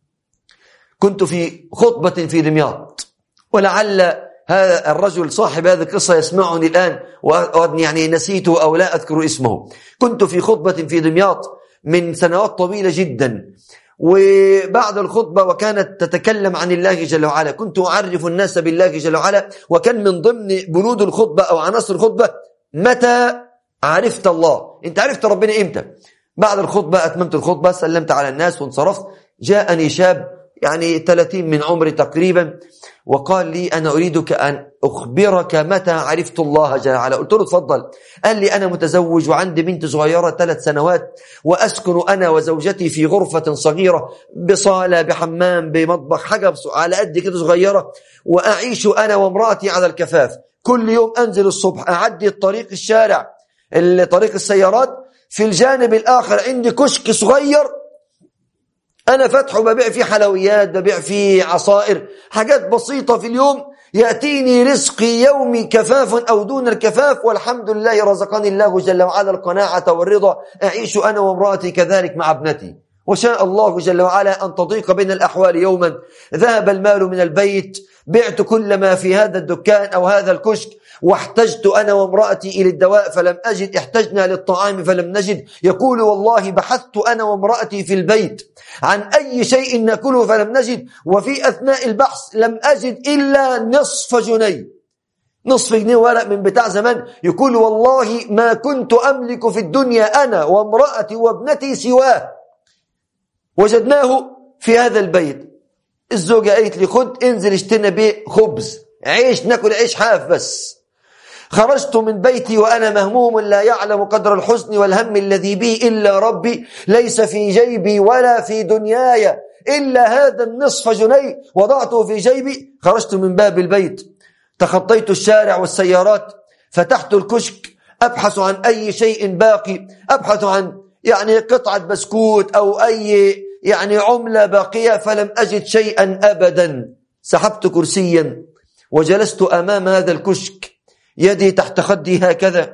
كنت في خطبة في دمياط، ولعل هذا الرجل صاحب هذه القصة يسمعني الآن ويعني نسيته أو لا أذكر اسمه. كنت في خطبة في دمياط من سنوات طويلة جدا، وبعد الخطبة وكانت تتكلم عن الله جل وعلا، كنت أعرف الناس بالله جل وعلا، وكان من ضمن بنود الخطبة أو عناصر الخطبة: متى عرفت الله؟ أنت عرفت ربنا إمتى؟ بعد الخطبة أتممت الخطبة، سلمت على الناس وانصرفت، جاءني شاب يعني ثلاثين من عمري تقريبا، وقال لي: أنا أريدك أن أخبرك متى عرفت الله جل وعلا. قلت له: تفضل. قال لي: أنا متزوج وعندي بنت صغيرة ثلاث سنوات، وأسكن أنا وزوجتي في غرفة صغيرة بصالة بحمام بمطبخ، حاجة على قد كده صغيرة، وأعيش أنا وامرأتي على الكفاف. كل يوم أنزل الصبح أعدي الطريق الشارع طريق السيارات، في الجانب الآخر عندي كشك صغير أنا فتحه، ببيع فيه حلويات، ببيع فيه عصائر، حاجات بسيطة في اليوم. يأتيني رزقي يومي كفاف أو دون الكفاف، والحمد لله رزقني الله جل وعلا القناعة والرضا. أعيش أنا وامرأتي كذلك مع ابنتي، وشاء الله جل وعلا أن تضيق بين الأحوال يوما. ذهب المال من البيت، بعت كل ما في هذا الدكان أو هذا الكشك، واحتجت أنا وامرأتي إلى الدواء فلم أجد، احتجنا للطعام فلم نجد. يقول: والله بحثت أنا وامرأتي في البيت عن أي شيء نأكله فلم نجد، وفي أثناء البحث لم أجد إلا نصف جنيه، نصف جنيه ورق من بتاع زمان. يقول: والله ما كنت أملك في الدنيا أنا وامرأتي وابنتي سواه، وجدناه في هذا البيت. الزوجة قالت لي: خد انزل اشتري بيه خبز عيش، ناكل عيش حاف بس. خرجت من بيتي وأنا مهموم لا يعلم قدر الحزن والهم الذي بي إلا ربي، ليس في جيبي ولا في دنياي إلا هذا النصف جنيه، وضعته في جيبي. خرجت من باب البيت، تخطيت الشارع والسيارات، فتحت الكشك أبحث عن أي شيء باقي، أبحث عن يعني قطعة بسكوت أو أي يعني عملة باقية، فلم أجد شيئا أبدا. سحبت كرسيا وجلست أمام هذا الكشك، يدي تحت خدي هكذا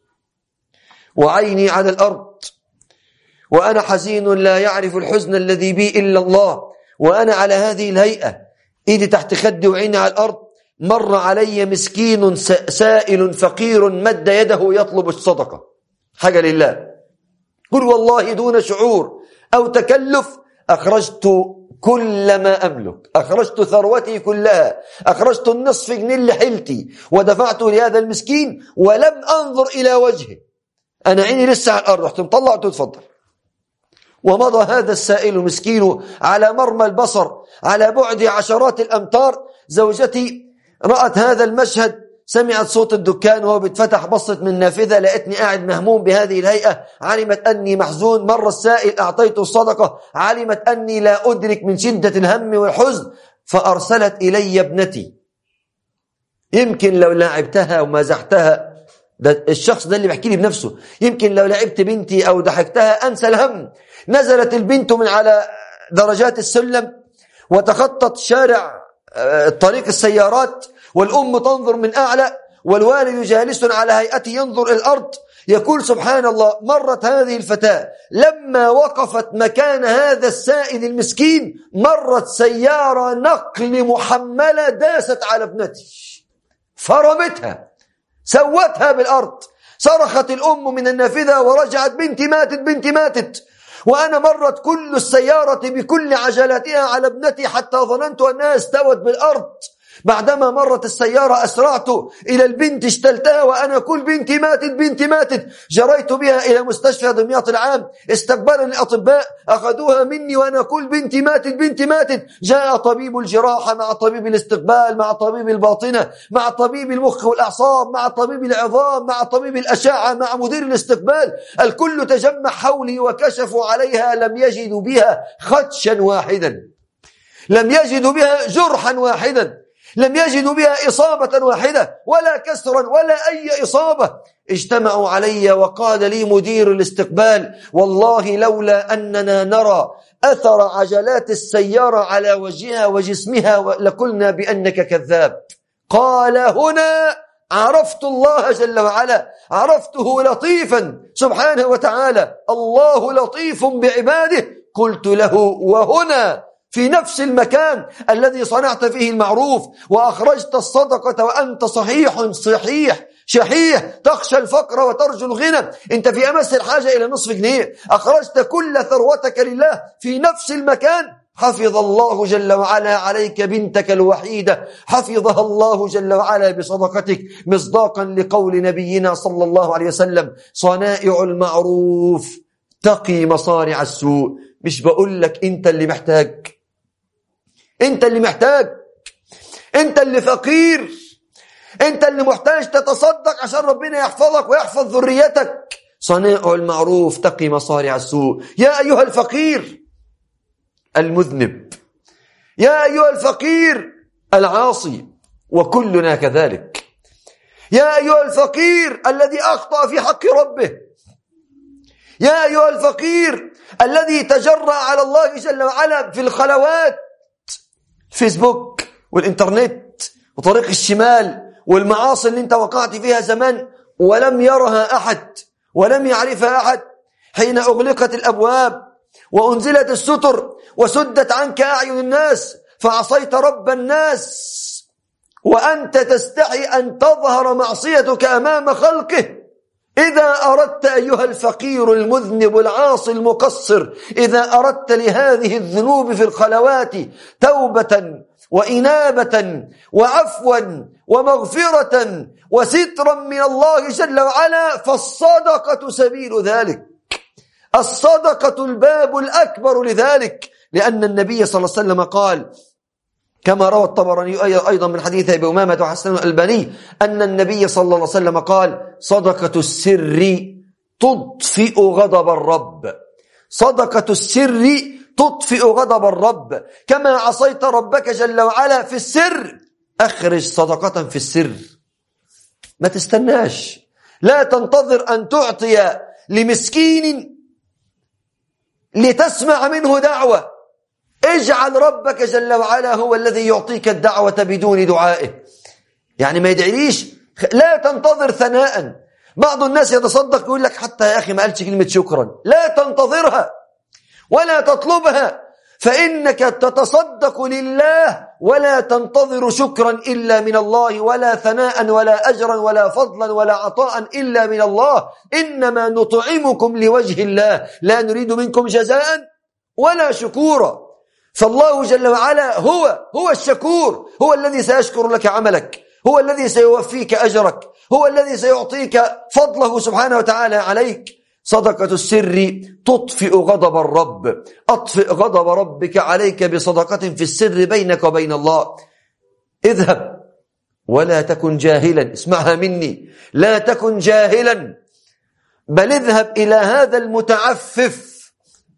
وعيني على الأرض، وأنا حزين لا يعرف الحزن الذي بي إلا الله، وأنا على هذه الهيئة، إيدي تحت خدي وعيني على الأرض. مر علي مسكين سائل فقير مد يده يطلب الصدقة، حاجة لله. قل والله دون شعور أو تكلف أخرجت كل ما أملك، أخرجت ثروتي كلها، أخرجت النصف جنيه اللي حلتي ودفعته لهذا المسكين، ولم أنظر إلى وجهه، أنا عيني لسه على الأرض. رحت مطلعت تفضل. ومضى هذا السائل مسكين على مرمى البصر على بعد عشرات الأمتار. زوجتي رأت هذا المشهد، سمعت صوت الدكان وهو بيتفتح، بصت من النافذة لقيتني قاعد مهموم بهذه الهيئة، علمت أني محزون. مر السائل أعطيته الصدقة، علمت أني لا أدرك من شدة الهم والحزن، فأرسلت إلي ابنتي. يمكن لو لعبتها ومزحتها، ده الشخص ده اللي بيحكي لي بنفسه، يمكن لو لعبت بنتي أو ضحكتها أنسى الهم. نزلت البنت من على درجات السلم وتخطت شارع طريق السيارات، والأم تنظر من أعلى، والوالد جالس على هيئته ينظر إلى الأرض. يقول سبحان الله، مرت هذه الفتاة لما وقفت مكان هذا السائل المسكين، مرت سيارة نقل محملة داست على ابنتي، فرمتها، سوتها بالأرض. صرخت الأم من النافذة ورجعت: بنتي ماتت، بنتي ماتت. وأنا مرت كل السيارة بكل عجلاتها على ابنتي حتى ظننت أنها استوت بالأرض. بعدما مرت السيارة أسرعت إلى البنت، اشتلتها وأنا أقول: بنتي ماتت، بنتي ماتت. جريت بها إلى مستشفى دمياط العام، استقبلني الأطباء، أخذوها مني وأنا أقول: بنتي ماتت، بنتي ماتت. جاء طبيب الجراحة مع طبيب الاستقبال مع طبيب الباطنة مع طبيب المخ والأعصاب مع طبيب العظام مع طبيب الأشعة مع مدير الاستقبال، الكل تجمع حولي وكشفوا عليها. لم يجدوا بها خدشا واحدا، لم يجدوا بها جرحا واحدا، لم يجدوا بها إصابة واحدة ولا كسرا ولا أي إصابة. اجتمعوا علي وقال لي مدير الاستقبال: والله لولا أننا نرى أثر عجلات السيارة على وجهها وجسمها لقلنا بأنك كذاب. قال: هنا عرفت الله جل وعلا، عرفته لطيفا سبحانه وتعالى، الله لطيف بعباده. قلت له: وهنا في نفس المكان الذي صنعت فيه المعروف وأخرجت الصدقة وأنت صحيح صحيح شحيح تخشى الفقر وترجو الغنى، أنت في أمس الحاجة إلى نصف جنيه، أخرجت كل ثروتك لله في نفس المكان، حفظ الله جل وعلا عليك بنتك الوحيدة، حفظها الله جل وعلا بصدقتك، مصداقا لقول نبينا صلى الله عليه وسلم: صنائع المعروف تقي مصارع السوء. مش بقول لك أنت اللي محتاج، أنت اللي محتاج، أنت اللي فقير، أنت اللي محتاج تتصدق عشان ربنا يحفظك ويحفظ ذريتك. صنائع المعروف تقي مصارع السوء. يا أيها الفقير المذنب، يا أيها الفقير العاصي، وكلنا كذلك، يا أيها الفقير الذي أخطأ في حق ربه، يا أيها الفقير الذي تجرأ على الله جل وعلا في الخلوات، فيسبوك والإنترنت وطريق الشمال والمعاصي اللي انت وقعت فيها زمان ولم يرها أحد ولم يعرفها أحد. حين أغلقت الأبواب وأنزلت الستر وسدت عنك أعين الناس فعصيت رب الناس وأنت تستحي أن تظهر معصيتك أمام خلقه. إذا أردت أيها الفقير المذنب العاصي المقصر، إذا أردت لهذه الذنوب في الخلوات توبة وإنابة وعفوا ومغفرة وسترا من الله جل وعلا، فالصدقة سبيل ذلك، الصدقة الباب الأكبر لذلك. لأن النبي صلى الله عليه وسلم قال كما روى الطبراني أيضا من حديث أبي أمامة وحسن الألباني أن النبي صلى الله عليه وسلم قال: صدقة السر تطفئ غضب الرب، صدقة السر تطفئ غضب الرب. كما عصيت ربك جل وعلا في السر، أخرج صدقة في السر، ما تستناش، لا تنتظر أن تعطي لمسكين لتسمع منه دعوة. اجعل ربك جل وعلا هو الذي يعطيك الدعوة بدون دعائه، يعني ما يدعيليش، لا تنتظر ثناء. بعض الناس يتصدق يقول لك حتى يا أخي ما قالش كلمة شكرا، لا تنتظرها ولا تطلبها، فإنك تتصدق لله ولا تنتظر شكرا إلا من الله، ولا ثناء ولا أجرا ولا فضلا ولا عطاء إلا من الله. إنما نطعمكم لوجه الله لا نريد منكم جزاء ولا شكورا. فالله جل وعلا هو هو الشكور، هو الذي سيشكر لك عملك، هو الذي سيوفيك أجرك، هو الذي سيعطيك فضله سبحانه وتعالى عليك. صدقة السر تطفئ غضب الرب، أطفئ غضب ربك عليك بصدقة في السر بينك وبين الله. اذهب ولا تكن جاهلا، اسمعها مني، لا تكن جاهلا، بل اذهب إلى هذا المتعفف،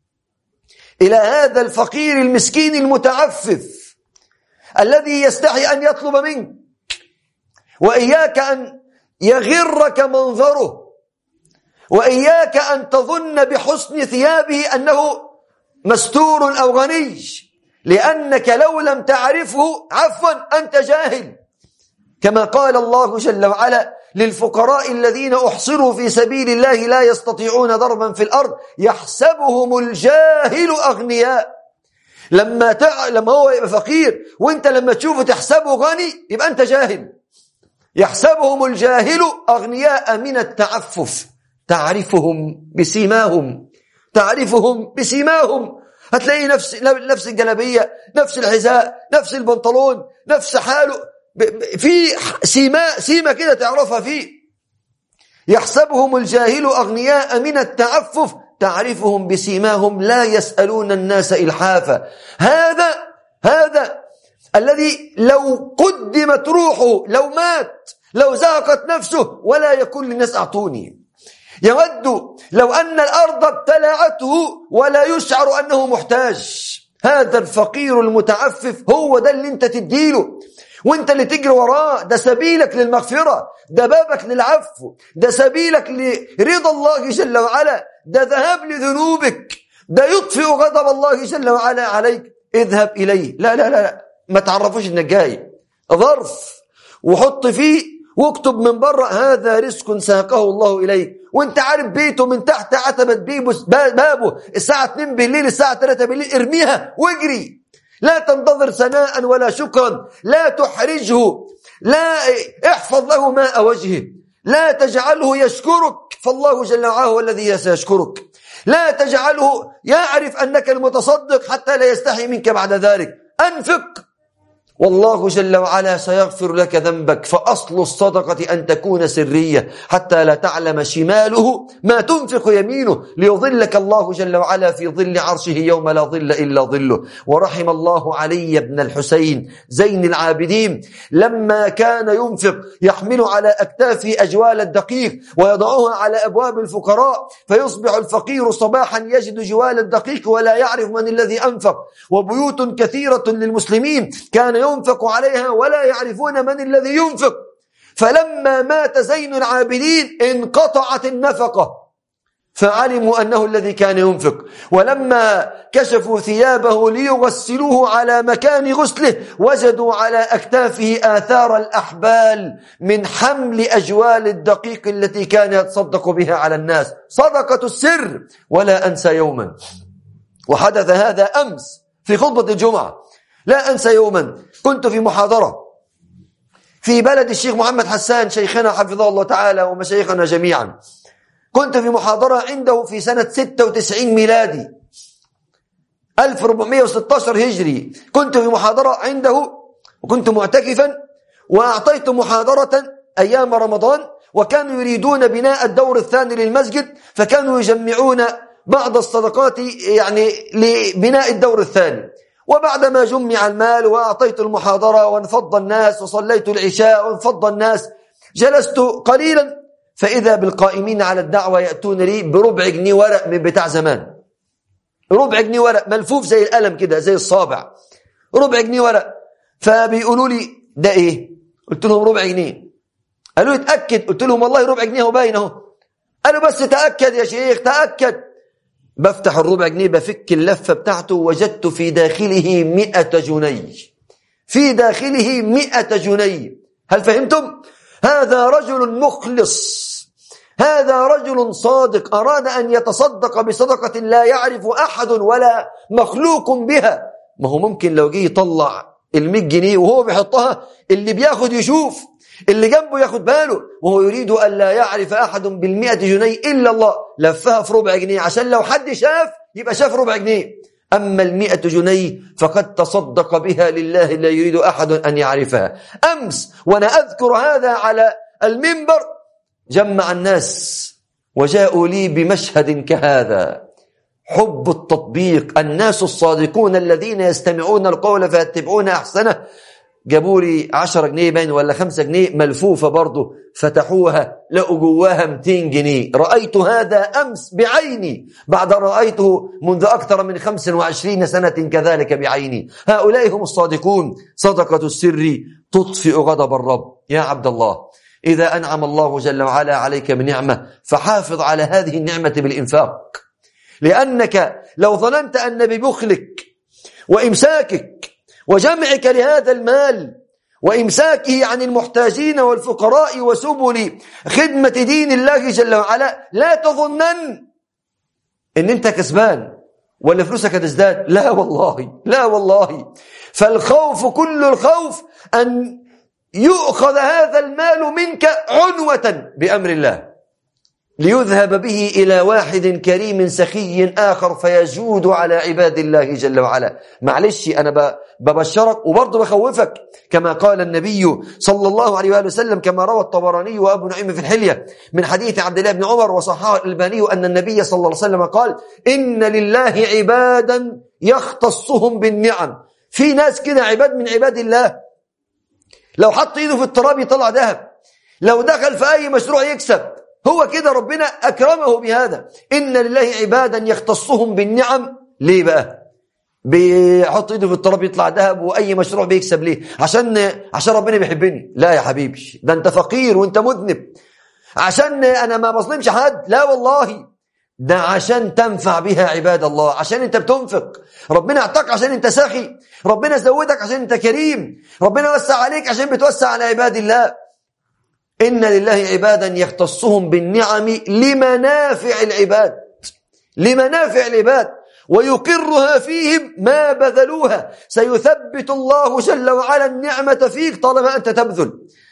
إلى هذا الفقير المسكين المتعفف الذي يستحي أن يطلب منك، وإياك أن يغرك منظره، وإياك أن تظن بحسن ثيابه أنه مستور أو غني، لأنك لو لم تعرفه عفوا أنت جاهل. كما قال الله جل وعلا للفقراء الذين أحصروا في سبيل الله لا يستطيعون ضربا في الأرض يحسبهم الجاهل أغنياء. لما تع... لما هو يبقى فقير وانت لما تشوفه تحسبه غني يبقى أنت جاهل. يحسبهم الجاهل أغنياء من التعفف، تعرفهم بسيماهم، تعرفهم بسيماهم. هتلاقي نفس نفس الجلابية، نفس الحذاء، نفس البنطلون، نفس حاله، في سيما سيما كده تعرفها فيه. يحسبهم الجاهل أغنياء من التعفف تعرفهم بسيماهم لا يسألون الناس إلحافا. هذا هذا الذي لو قدمت روحه، لو مات، لو زهقت نفسه ولا يكون للناس أعطوني. يود لو أن الأرض ابتلعته ولا يشعر أنه محتاج. هذا الفقير المتعفف هو ده اللي انت تديله، وانت اللي تجري وراه. ده سبيلك للمغفرة، ده بابك للعفو، ده سبيلك لرضا الله جل وعلا، ده ذهاب لذنوبك، ده يطفئ غضب الله جل وعلا عليك. اذهب إليه. لا لا لا, لا. ما تعرفوش انك جاي، ظرف وحط فيه واكتب من بره هذا رزق ساقه الله إليه، وانت عارف بيته من تحت عتبة بابه الساعة اتنين بالليل الساعة تلاتة بالليل، ارميها واجري. لا تنتظر ثناء ولا شكرا، لا تحرجه، لا احفظ له ماء وجهه، لا تجعله يشكرك فالله جل وعلا هو الذي سيشكرك. لا تجعله يعرف أنك المتصدق حتى لا يستحي منك بعد ذلك. أنفق والله جل وعلا سيغفر لك ذنبك. فأصل الصدقة أن تكون سرية حتى لا تعلم شماله ما تنفق يمينه، ليظلك الله جل وعلا في ظل عرشه يوم لا ظل إلا ظله. ورحم الله علي بن الحسين زين العابدين لما كان ينفق يحمل على أكتافه أجوال الدقيق ويضعها على أبواب الفقراء، فيصبح الفقير صباحا يجد جوال الدقيق ولا يعرف من الذي أنفق. وبيوت كثيرة للمسلمين كان ينفق عليها ولا يعرفون من الذي ينفق. فلما مات زين العابدين انقطعت النفقة فعلموا أنه الذي كان ينفق. ولما كشفوا ثيابه ليغسلوه على مكان غسله وجدوا على أكتافه آثار الأحبال من حمل أجوال الدقيق التي كان يتصدق بها على الناس. صدقة السر. ولا أنسى يوما، وحدث هذا أمس في خطبة الجمعة، لا أنسى يوما كنت في محاضرة في بلد الشيخ محمد حسان شيخنا حفظه الله تعالى ومشايخنا جميعا. كنت في محاضرة عنده في سنة ستة وتسعين ميلادي ألف وأربعمائة وستة عشر هجري. كنت في محاضرة عنده وكنت معتكفا، وأعطيت محاضرة أيام رمضان، وكانوا يريدون بناء الدور الثاني للمسجد، فكانوا يجمعون بعض الصدقات يعني لبناء الدور الثاني. وبعدما جمع المال وأعطيت المحاضرة وانفض الناس وصليت العشاء وانفض الناس، جلست قليلا فإذا بالقائمين على الدعوة يأتون لي بربع جنيه ورق من بتاع زمان، ربع جنيه ورق ملفوف زي القلم كده زي الصابع، ربع جنيه ورق. فبيقولوا لي ده ايه؟ قلت لهم ربع جنيه. قالوا لي اتأكد؟ قلت لهم والله ربع جنيه هو باين اهو. قالوا بس تأكد يا شيخ تأكد. بفتح الربع جنيه بفك اللفة بتاعته وجدت في داخله مئة جنيه، في داخله مئة جنيه. هل فهمتم؟ هذا رجل مخلص، هذا رجل صادق أراد أن يتصدق بصدقة لا يعرف أحد ولا مخلوق بها. ما هو ممكن لو جه يطلع المئة جنيه وهو بيحطها اللي بياخد يشوف، اللي جنبه ياخد باله، وهو يريد أن لا يعرف أحد بالمئة جنيه إلا الله، لفها في ربع جنيه عشان لو حد شاف يبقى شاف ربع جنيه. أما المئة جنيه فقد تصدق بها لله لا يريد أحد أن يعرفها. أمس وأنا أذكر هذا على المنبر جمع الناس وجاءوا لي بمشهد كهذا. حب التطبيق، الناس الصادقون الذين يستمعون القول فيتبعون أحسنه جابوا لي عشرة جنيه باين ولا خمسة جنيه ملفوفة برضه، فتحوها لقوا جواها مئتين جنيه. رأيت هذا أمس بعيني بعد رأيته منذ أكثر من خمس وعشرين سنة كذلك بعيني. هؤلاء هم الصادقون. صدقة السر تطفئ غضب الرب. يا عبد الله، إذا أنعم الله جل وعلا عليك بنعمة فحافظ على هذه النعمة بالإنفاق، لأنك لو ظننت أن ببخلك وإمساكك وجمعك لهذا المال وإمساكه عن المحتاجين والفقراء وسبل خدمة دين الله جل وعلا لا تظنن أن أنت كسبان ولا فلوسك تزداد. لا والله، لا والله. فالخوف كل الخوف أن يؤخذ هذا المال منك عنوة بأمر الله ليذهب به إلى واحد كريم سخي آخر فيجود على عباد الله جل وعلا. معلش أنا ببشرك وبرضه بخوفك، كما قال النبي صلى الله عليه وآله وسلم كما روى الطبراني وأبو نعيم في الحلية من حديث عبد الله بن عمر وصححه الألباني أن النبي صلى الله عليه وسلم قال: إن لله عبادا يختصهم بالنعم. في ناس كده عباد من عباد الله، لو حط ايده في التراب يطلع ذهب، لو دخل في أي مشروع يكسب. هو كده ربنا أكرمه بهذا. إن لله عبادا يختصهم بالنعم. ليه بقى؟ بيحط ايده في التراب يطلع ذهب وأي مشروع بيكسب. ليه؟ عشان عشان ربنا بيحبني؟ لا يا حبيبي، ده أنت فقير وأنت مذنب. عشان أنا ما بظلمش حد؟ لا والله، ده عشان تنفع بها عباد الله، عشان أنت بتنفق. ربنا اعطاك عشان أنت سخي، ربنا زودك عشان أنت كريم، ربنا وسع عليك عشان بتوسع على عباد الله. إن لله عبادا يختصهم بالنعم لمنافع العباد، لمنافع العباد ويقرها فيهم ما بذلوها. سيثبت الله جل وعلا النعمة فيك طالما أنت تبذل،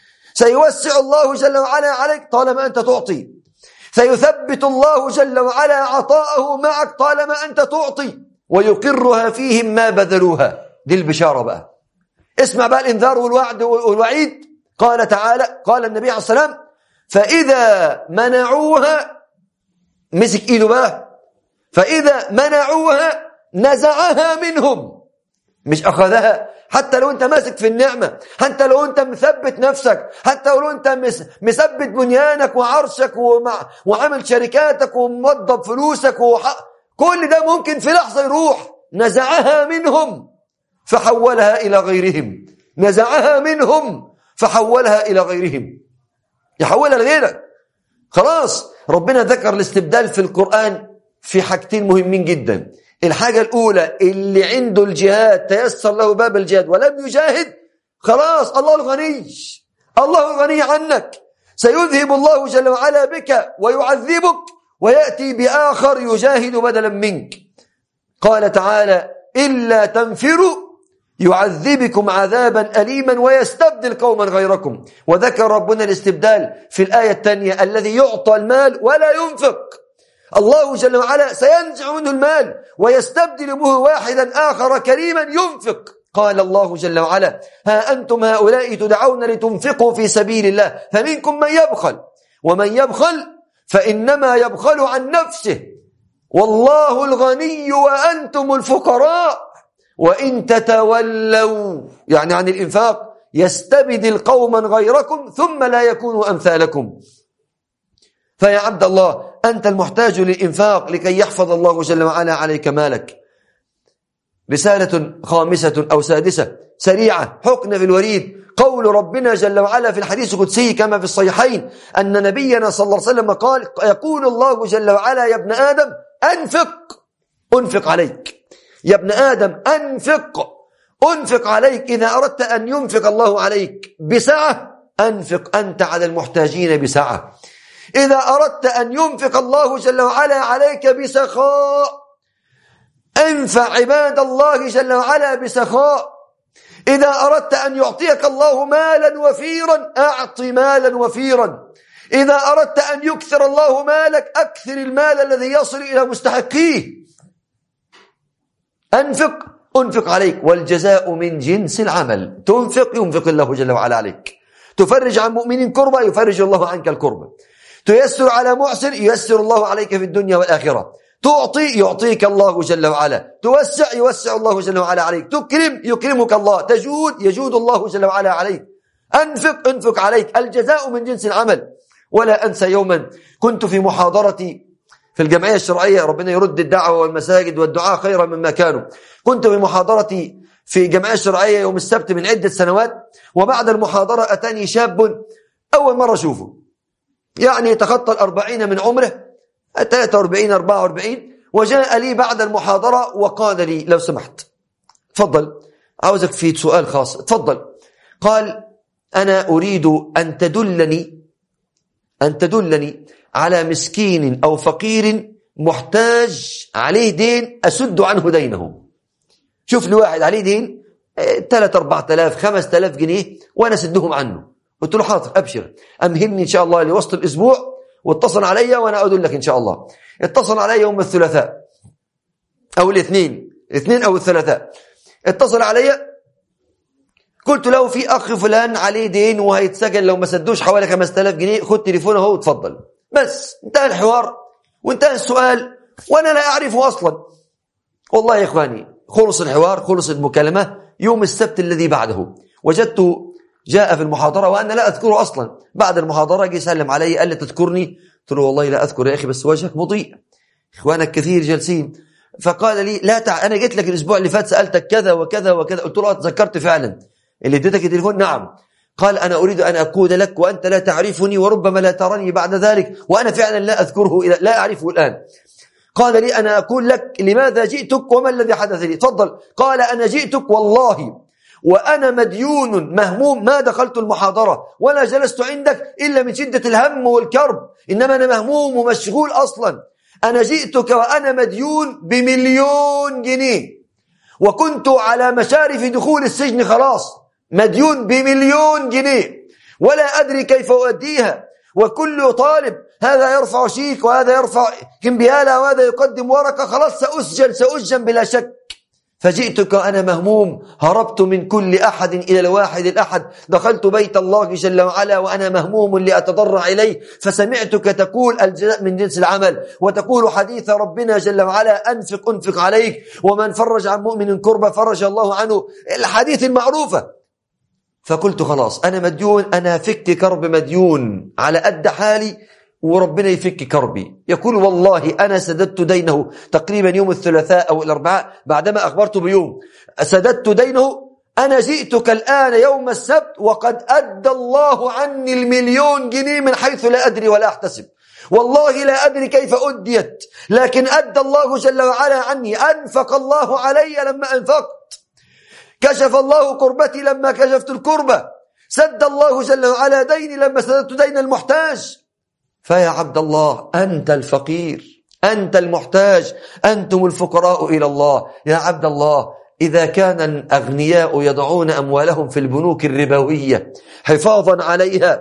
سيوسع الله جل وعلا عليك طالما أنت تعطي، سيثبت الله جل وعلا عطاءه معك طالما أنت تعطي، ويقرها فيهم ما بذلوها. دي البشارة بقى. اسمع بقى الإنذار والوعد والوعيد. قال تعالى، قال النبي عليه الصلاة والسلام: فإذا منعوها، مسك إيده بقى، فإذا منعوها نزعها منهم، مش أخذها. حتى لو أنت ماسك في النعمة، حتى لو أنت مثبت نفسك، حتى لو أنت مثبت بنيانك وعرشك وعمل شركاتك وموظف فلوسك وح... كل ده ممكن في لحظة يروح. نزعها منهم فحولها إلى غيرهم، نزعها منهم فحولها إلى غيرهم، يحولها لغيرك. خلاص. ربنا ذكر الاستبدال في القرآن في حاجتين مهمين جدا. الحاجة الأولى، اللي عنده الجهاد تيسر له باب الجهاد ولم يجاهد، خلاص الله الغني، الله الغني عنك. سيذهب الله جل وعلا بك ويعذبك ويأتي بآخر يجاهد بدلا منك. قال تعالى: إلا تنفروا يعذبكم عذابا أليما ويستبدل قوما غيركم. وذكر ربنا الاستبدال في الآية الثانية: الذي يعطى المال ولا ينفق، الله جل وعلا سينزع منه المال ويستبدل به واحدا آخر كريما ينفق. قال الله جل وعلا: ها أنتم هؤلاء تدعون لتنفقوا في سبيل الله فمنكم من يبخل، ومن يبخل فإنما يبخل عن نفسه، والله الغني وأنتم الفقراء، وإن تتولوا يعني عن الإنفاق يستبدل قوما غيركم ثم لا يكونوا أمثالكم. فيا عبد الله، أنت المحتاج للإنفاق لكي يحفظ الله جل وعلا عليك مالك. رسالة خامسة أو سادسة سريعة، حقن في الوريد. قول ربنا جل وعلا في الحديث القدسي كما في الصحيحين أن نبينا صلى الله عليه وسلم قال: يقول الله جل وعلا: يا ابن آدم أنفق أنفق عليك، يا ابن آدم أنفق أنفق عليك. إذا أردت أن ينفق الله عليك بسعة، أنفق أنت على المحتاجين بسعة. إذا أردت أن ينفق الله جل وعلا عليك بسخاء، أنفع عباد الله جل وعلا بسخاء. إذا أردت أن يعطيك الله مالا وفيرا، أعط مالا وفيرا. إذا أردت أن يكثر الله مالك، أكثر المال الذي يصل إلى مستحقيه. أنفق أنفق عليك، والجزاء من جنس العمل. تنفق ينفق الله جل وعلا عليك. تفرج عن مؤمن كربة يفرج الله عنك الكربة. تيسر على معسر ييسر الله عليك في الدنيا والآخرة. تعطي يعطيك الله جل وعلا، توسع يوسع الله جل وعلا عليك، تكرم يكرمك الله، تجود يجود الله جل وعلا عليك، أنفق أنفق عليك، الجزاء من جنس العمل. ولا أنسى يوما كنت في محاضرتي في الجمعية الشرعية، ربنا يرد الدعوة والمساجد والدعاء خيرا مما كانوا، كنت في محاضرتي في الجمعية الشرعية يوم السبت من عدة سنوات، وبعد المحاضرة أتاني شاب أول مرة أشوفه، يعني يتخطى الأربعين من عمره، ثلاثة وأربعين أربعة وأربعين، وجاء لي بعد المحاضرة وقال لي لو سمحت تفضل عاوزك في سؤال خاص تفضل. قال أنا أريد أن تدلني أن تدلني على مسكين أو فقير محتاج عليه دين أسد عنه دينه. شوف لي واحد عليه دين ثلاثة أربعة آلاف خمسة آلاف جنيه وأنا أسدهم عنه. قلت له حاضر أبشر، أمهلني إن شاء الله لوسط الأسبوع، واتصل علي وأنا أدلك إن شاء الله. اتصل علي يوم الثلاثاء أو الاثنين الاثنين أو الثلاثاء، اتصل علي، قلت له في أخ فلان عليه دين وهيتسجن لو ما سدوش حوالي خمسة آلاف جنيه، خد تليفونه هو وتفضل. بس انتهى الحوار وانتهى السؤال وأنا لا أعرفه أصلا. والله يا إخواني خلص الحوار، خلص المكالمة. يوم السبت الذي بعده وجدته جاء في المحاضرة وأنا لا أذكره أصلا. بعد المحاضرة جي سلم علي قال لي تذكرني؟ قلت له والله لا أذكر يا أخي، بس وجهك مضيء، إخوانك كثير جالسين. فقال لي لا تع... أنا جيت لك الأسبوع اللي فات سألتك كذا وكذا وكذا. قلت له تذكرت فعلا اللي اديتك التليفون؟ نعم. قال أنا أريد أن أقود لك وأنت لا تعرفني وربما لا تراني بعد ذلك، وأنا فعلا لا أذكره إلى... لا أعرفه الآن. قال لي أنا أقول لك لماذا جئتك وما الذي حدث لي. تفضل. قال أنا جئتك والله وأنا مديون مهموم، ما دخلت المحاضرة ولا جلست عندك إلا من شدة الهم والكرب، إنما أنا مهموم ومشغول أصلا. أنا جئتك وأنا مديون بمليون جنيه، وكنت على مشارف دخول السجن خلاص، مديون بمليون جنيه ولا أدري كيف أؤديها، وكل طالب هذا يرفع شيك وهذا يرفع كمبيالة وهذا يقدم ورقة، خلاص سأسجن سأسجن بلا شك. فجئتك أنا مهموم، هربت من كل أحد إلى الواحد الأحد، دخلت بيت الله جل وعلا وأنا مهموم لأتضرع إليه، فسمعتك تقول الجزاء من جنس العمل، وتقول حديث ربنا جل وعلا أنفق أنفق عليك، ومن فرج عن مؤمن كربة فرج الله عنه، الحديث المعروفة. فقلت خلاص أنا مديون، أنا فك كرب مديون على قد حالي وربنا يفك كربي. يقول والله أنا سددت دينه تقريبا يوم الثلاثاء أو الأربعاء، بعدما أخبرته بيوم سددت دينه. أنا جئتك الآن يوم السبت وقد أدى الله عني المليون جنيه من حيث لا أدري ولا أحتسب، والله لا أدري كيف أديت، لكن أدى الله جل وعلا عني. أنفق الله علي لما أنفقت، كشف الله كربتي لما كشفت الكربة، سد الله جل وعلا ديني لما سددت دين المحتاج. فيا عبد الله أنت الفقير، أنت المحتاج، أنتم الفقراء إلى الله. يا عبد الله إذا كان الأغنياء يضعون أموالهم في البنوك الربوية حفاظا عليها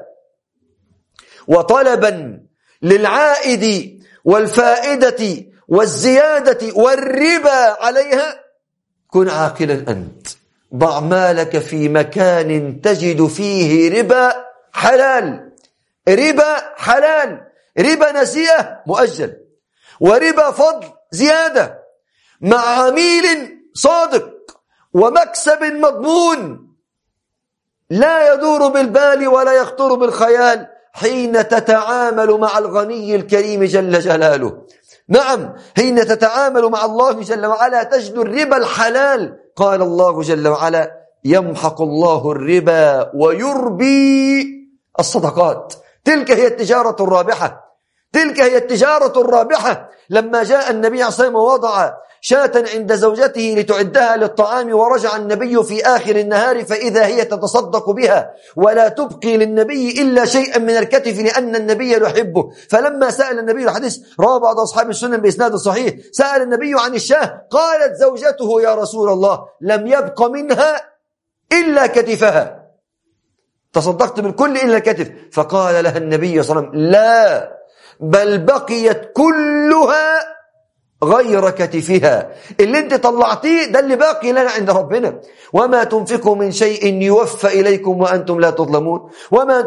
وطلبا للعائد والفائدة والزيادة والربا عليها، كن عاقلا أنت، ضع مالك في مكان تجد فيه ربا حلال، ربا حلال، ربا نسيئة مؤجل، وربا فضل زيادة، مع عميل صادق ومكسب مضمون لا يدور بالبال ولا يخطر بالخيال حين تتعامل مع الغني الكريم جل جلاله. نعم، حين تتعامل مع الله جل وعلا تجد الربا الحلال. قال الله جل وعلا يمحق الله الربا ويربي الصدقات. تلك هي التجارة الرابحة، تلك هي التجارة الرابحة. لما جاء النبي عليه الصلاة والسلام ووضع شاة عند زوجته لتعدها للطعام، ورجع النبي في آخر النهار فإذا هي تتصدق بها ولا تبقي للنبي إلا شيئا من الكتف لأن النبي يحبه. فلما سأل النبي، الحديث رواه بعض أصحاب السنن بإسناد صحيح، سأل النبي عن الشاة، قالت زوجته يا رسول الله لم يبق منها إلا كتفها، تصدقت بالكل إلا الكتف. فقال لها النبي صلى الله عليه وسلم لا، بل بقيت كلها غير كتفها، اللي انت طلعتيه ده اللي باقي لنا عند ربنا. وما تنفقوا من شيء يوفى إليكم وأنتم لا تظلمون، وما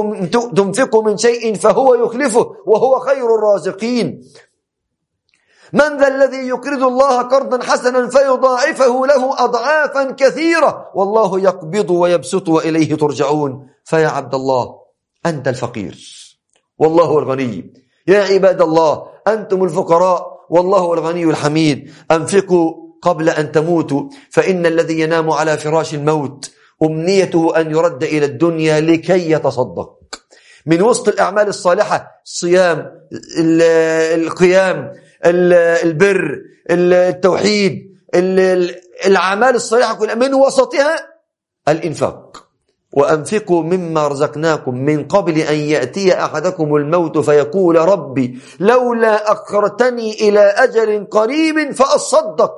تنفقوا من شيء فهو يخلفه وهو خير الرازقين. من ذا الذي يقرض الله قرضا حسنا فيضاعفه له أضعافا كثيرة والله يقبض ويبسط وإليه ترجعون. فيا عبد الله أنت الفقير والله الغني، يا عباد الله أنتم الفقراء والله الغني الحميد. أنفقوا قبل أن تموتوا، فإن الذي ينام على فراش الموت أمنيته أن يرد إلى الدنيا لكي يتصدق. من وسط الأعمال الصالحة الصيام، القيام، البر، التوحيد، الأعمال الصالحة كلها من وسطها الإنفاق. وأنفقوا مما رزقناكم من قبل أن يأتي أحدكم الموت فيقول ربي لولا أخرتني إلى أجل قريب فأصدق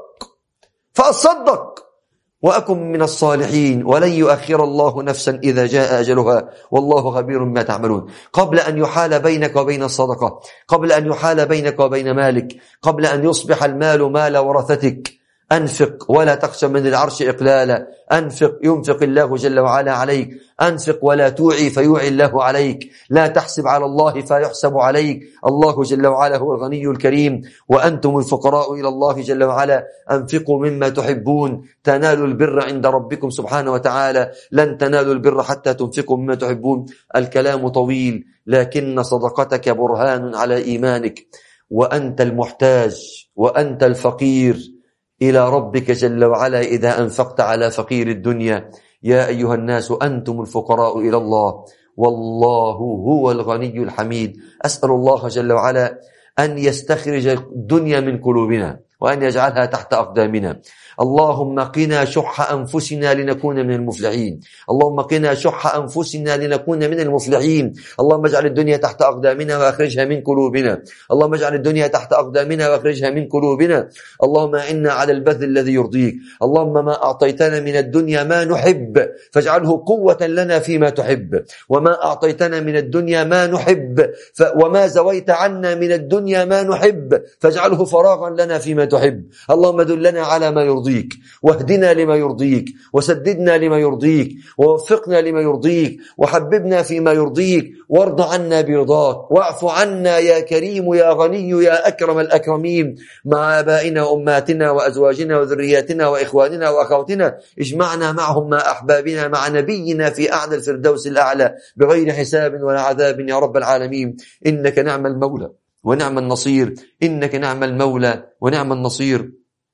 فأصدق وأكن من الصالحين ولن يؤخر الله نفسا إذا جاء أجلها والله خبير بما تعملون. قبل أن يحال بينك وبين الصدقة، قبل أن يحال بينك وبين مالك، قبل أن يصبح المال مال ورثتك، أنفق ولا تخشى من العرش إقلالا. أنفق ينفق الله جل وعلا عليك. أنفق ولا توعي فيوعي الله عليك. لا تحسب على الله فيحسب عليك. الله جل وعلا هو الغني الكريم وأنتم الفقراء إلى الله جل وعلا. أنفقوا مما تحبون تنالوا البر عند ربكم سبحانه وتعالى. لن تنالوا البر حتى تنفقوا مما تحبون. الكلام طويل لكن صدقتك برهان على إيمانك، وأنت المحتاج وأنت الفقير إلى ربك جل وعلا إذا أنفقت على فقير الدنيا. يا أيها الناس أنتم الفقراء إلى الله والله هو الغني الحميد. أسأل الله جل وعلا أن يستخرج الدنيا من قلوبنا وأن يجعلها تحت أقدامنا. اللهم قنا شح أنفسنا لنكون من المفلحين. اللهم قنا شح أنفسنا لنكون من المفلحين. اللهم اجعل الدنيا تحت أقدامنا وأخرجها من قلوبنا. اللهم اجعل الدنيا تحت أقدامنا وأخرجها من قلوبنا. اللهم إنا على البذل الذي يرضيك. اللهم ما أعطيتنا من الدنيا ما نحب فاجعله قوة لنا فيما تحب، وما أعطيتنا من الدنيا ما نحب ف... وما زويت عنا من الدنيا ما نحب فاجعله فراغا لنا فيما تحب. اللهم دلنا على ما يرضيك واهدنا لما يرضيك وسددنا لما يرضيك ووفقنا لما يرضيك وحببنا فيما يرضيك وارض عنا برضاك واعف عنا يا كريم يا غني يا أكرم الأكرمين. مع آبائنا وأماتنا وأزواجنا وذرياتنا وإخواننا وأخواتنا اجمعنا معهم مع أحبابنا مع نبينا في أعلى الفردوس الأعلى بغير حساب ولا عذاب يا رب العالمين. إنك نعم المولى ونعم النصير. إنك نعم المولى ونعم النصير.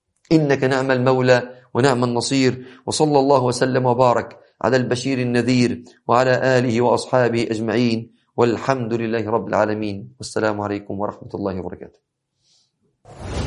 إنك نعم المولى ونعم النصير. وصلى الله وسلم وبارك على البشير النذير وعلى آله وأصحابه أجمعين والحمد لله رب العالمين. والسلام عليكم ورحمة الله وبركاته.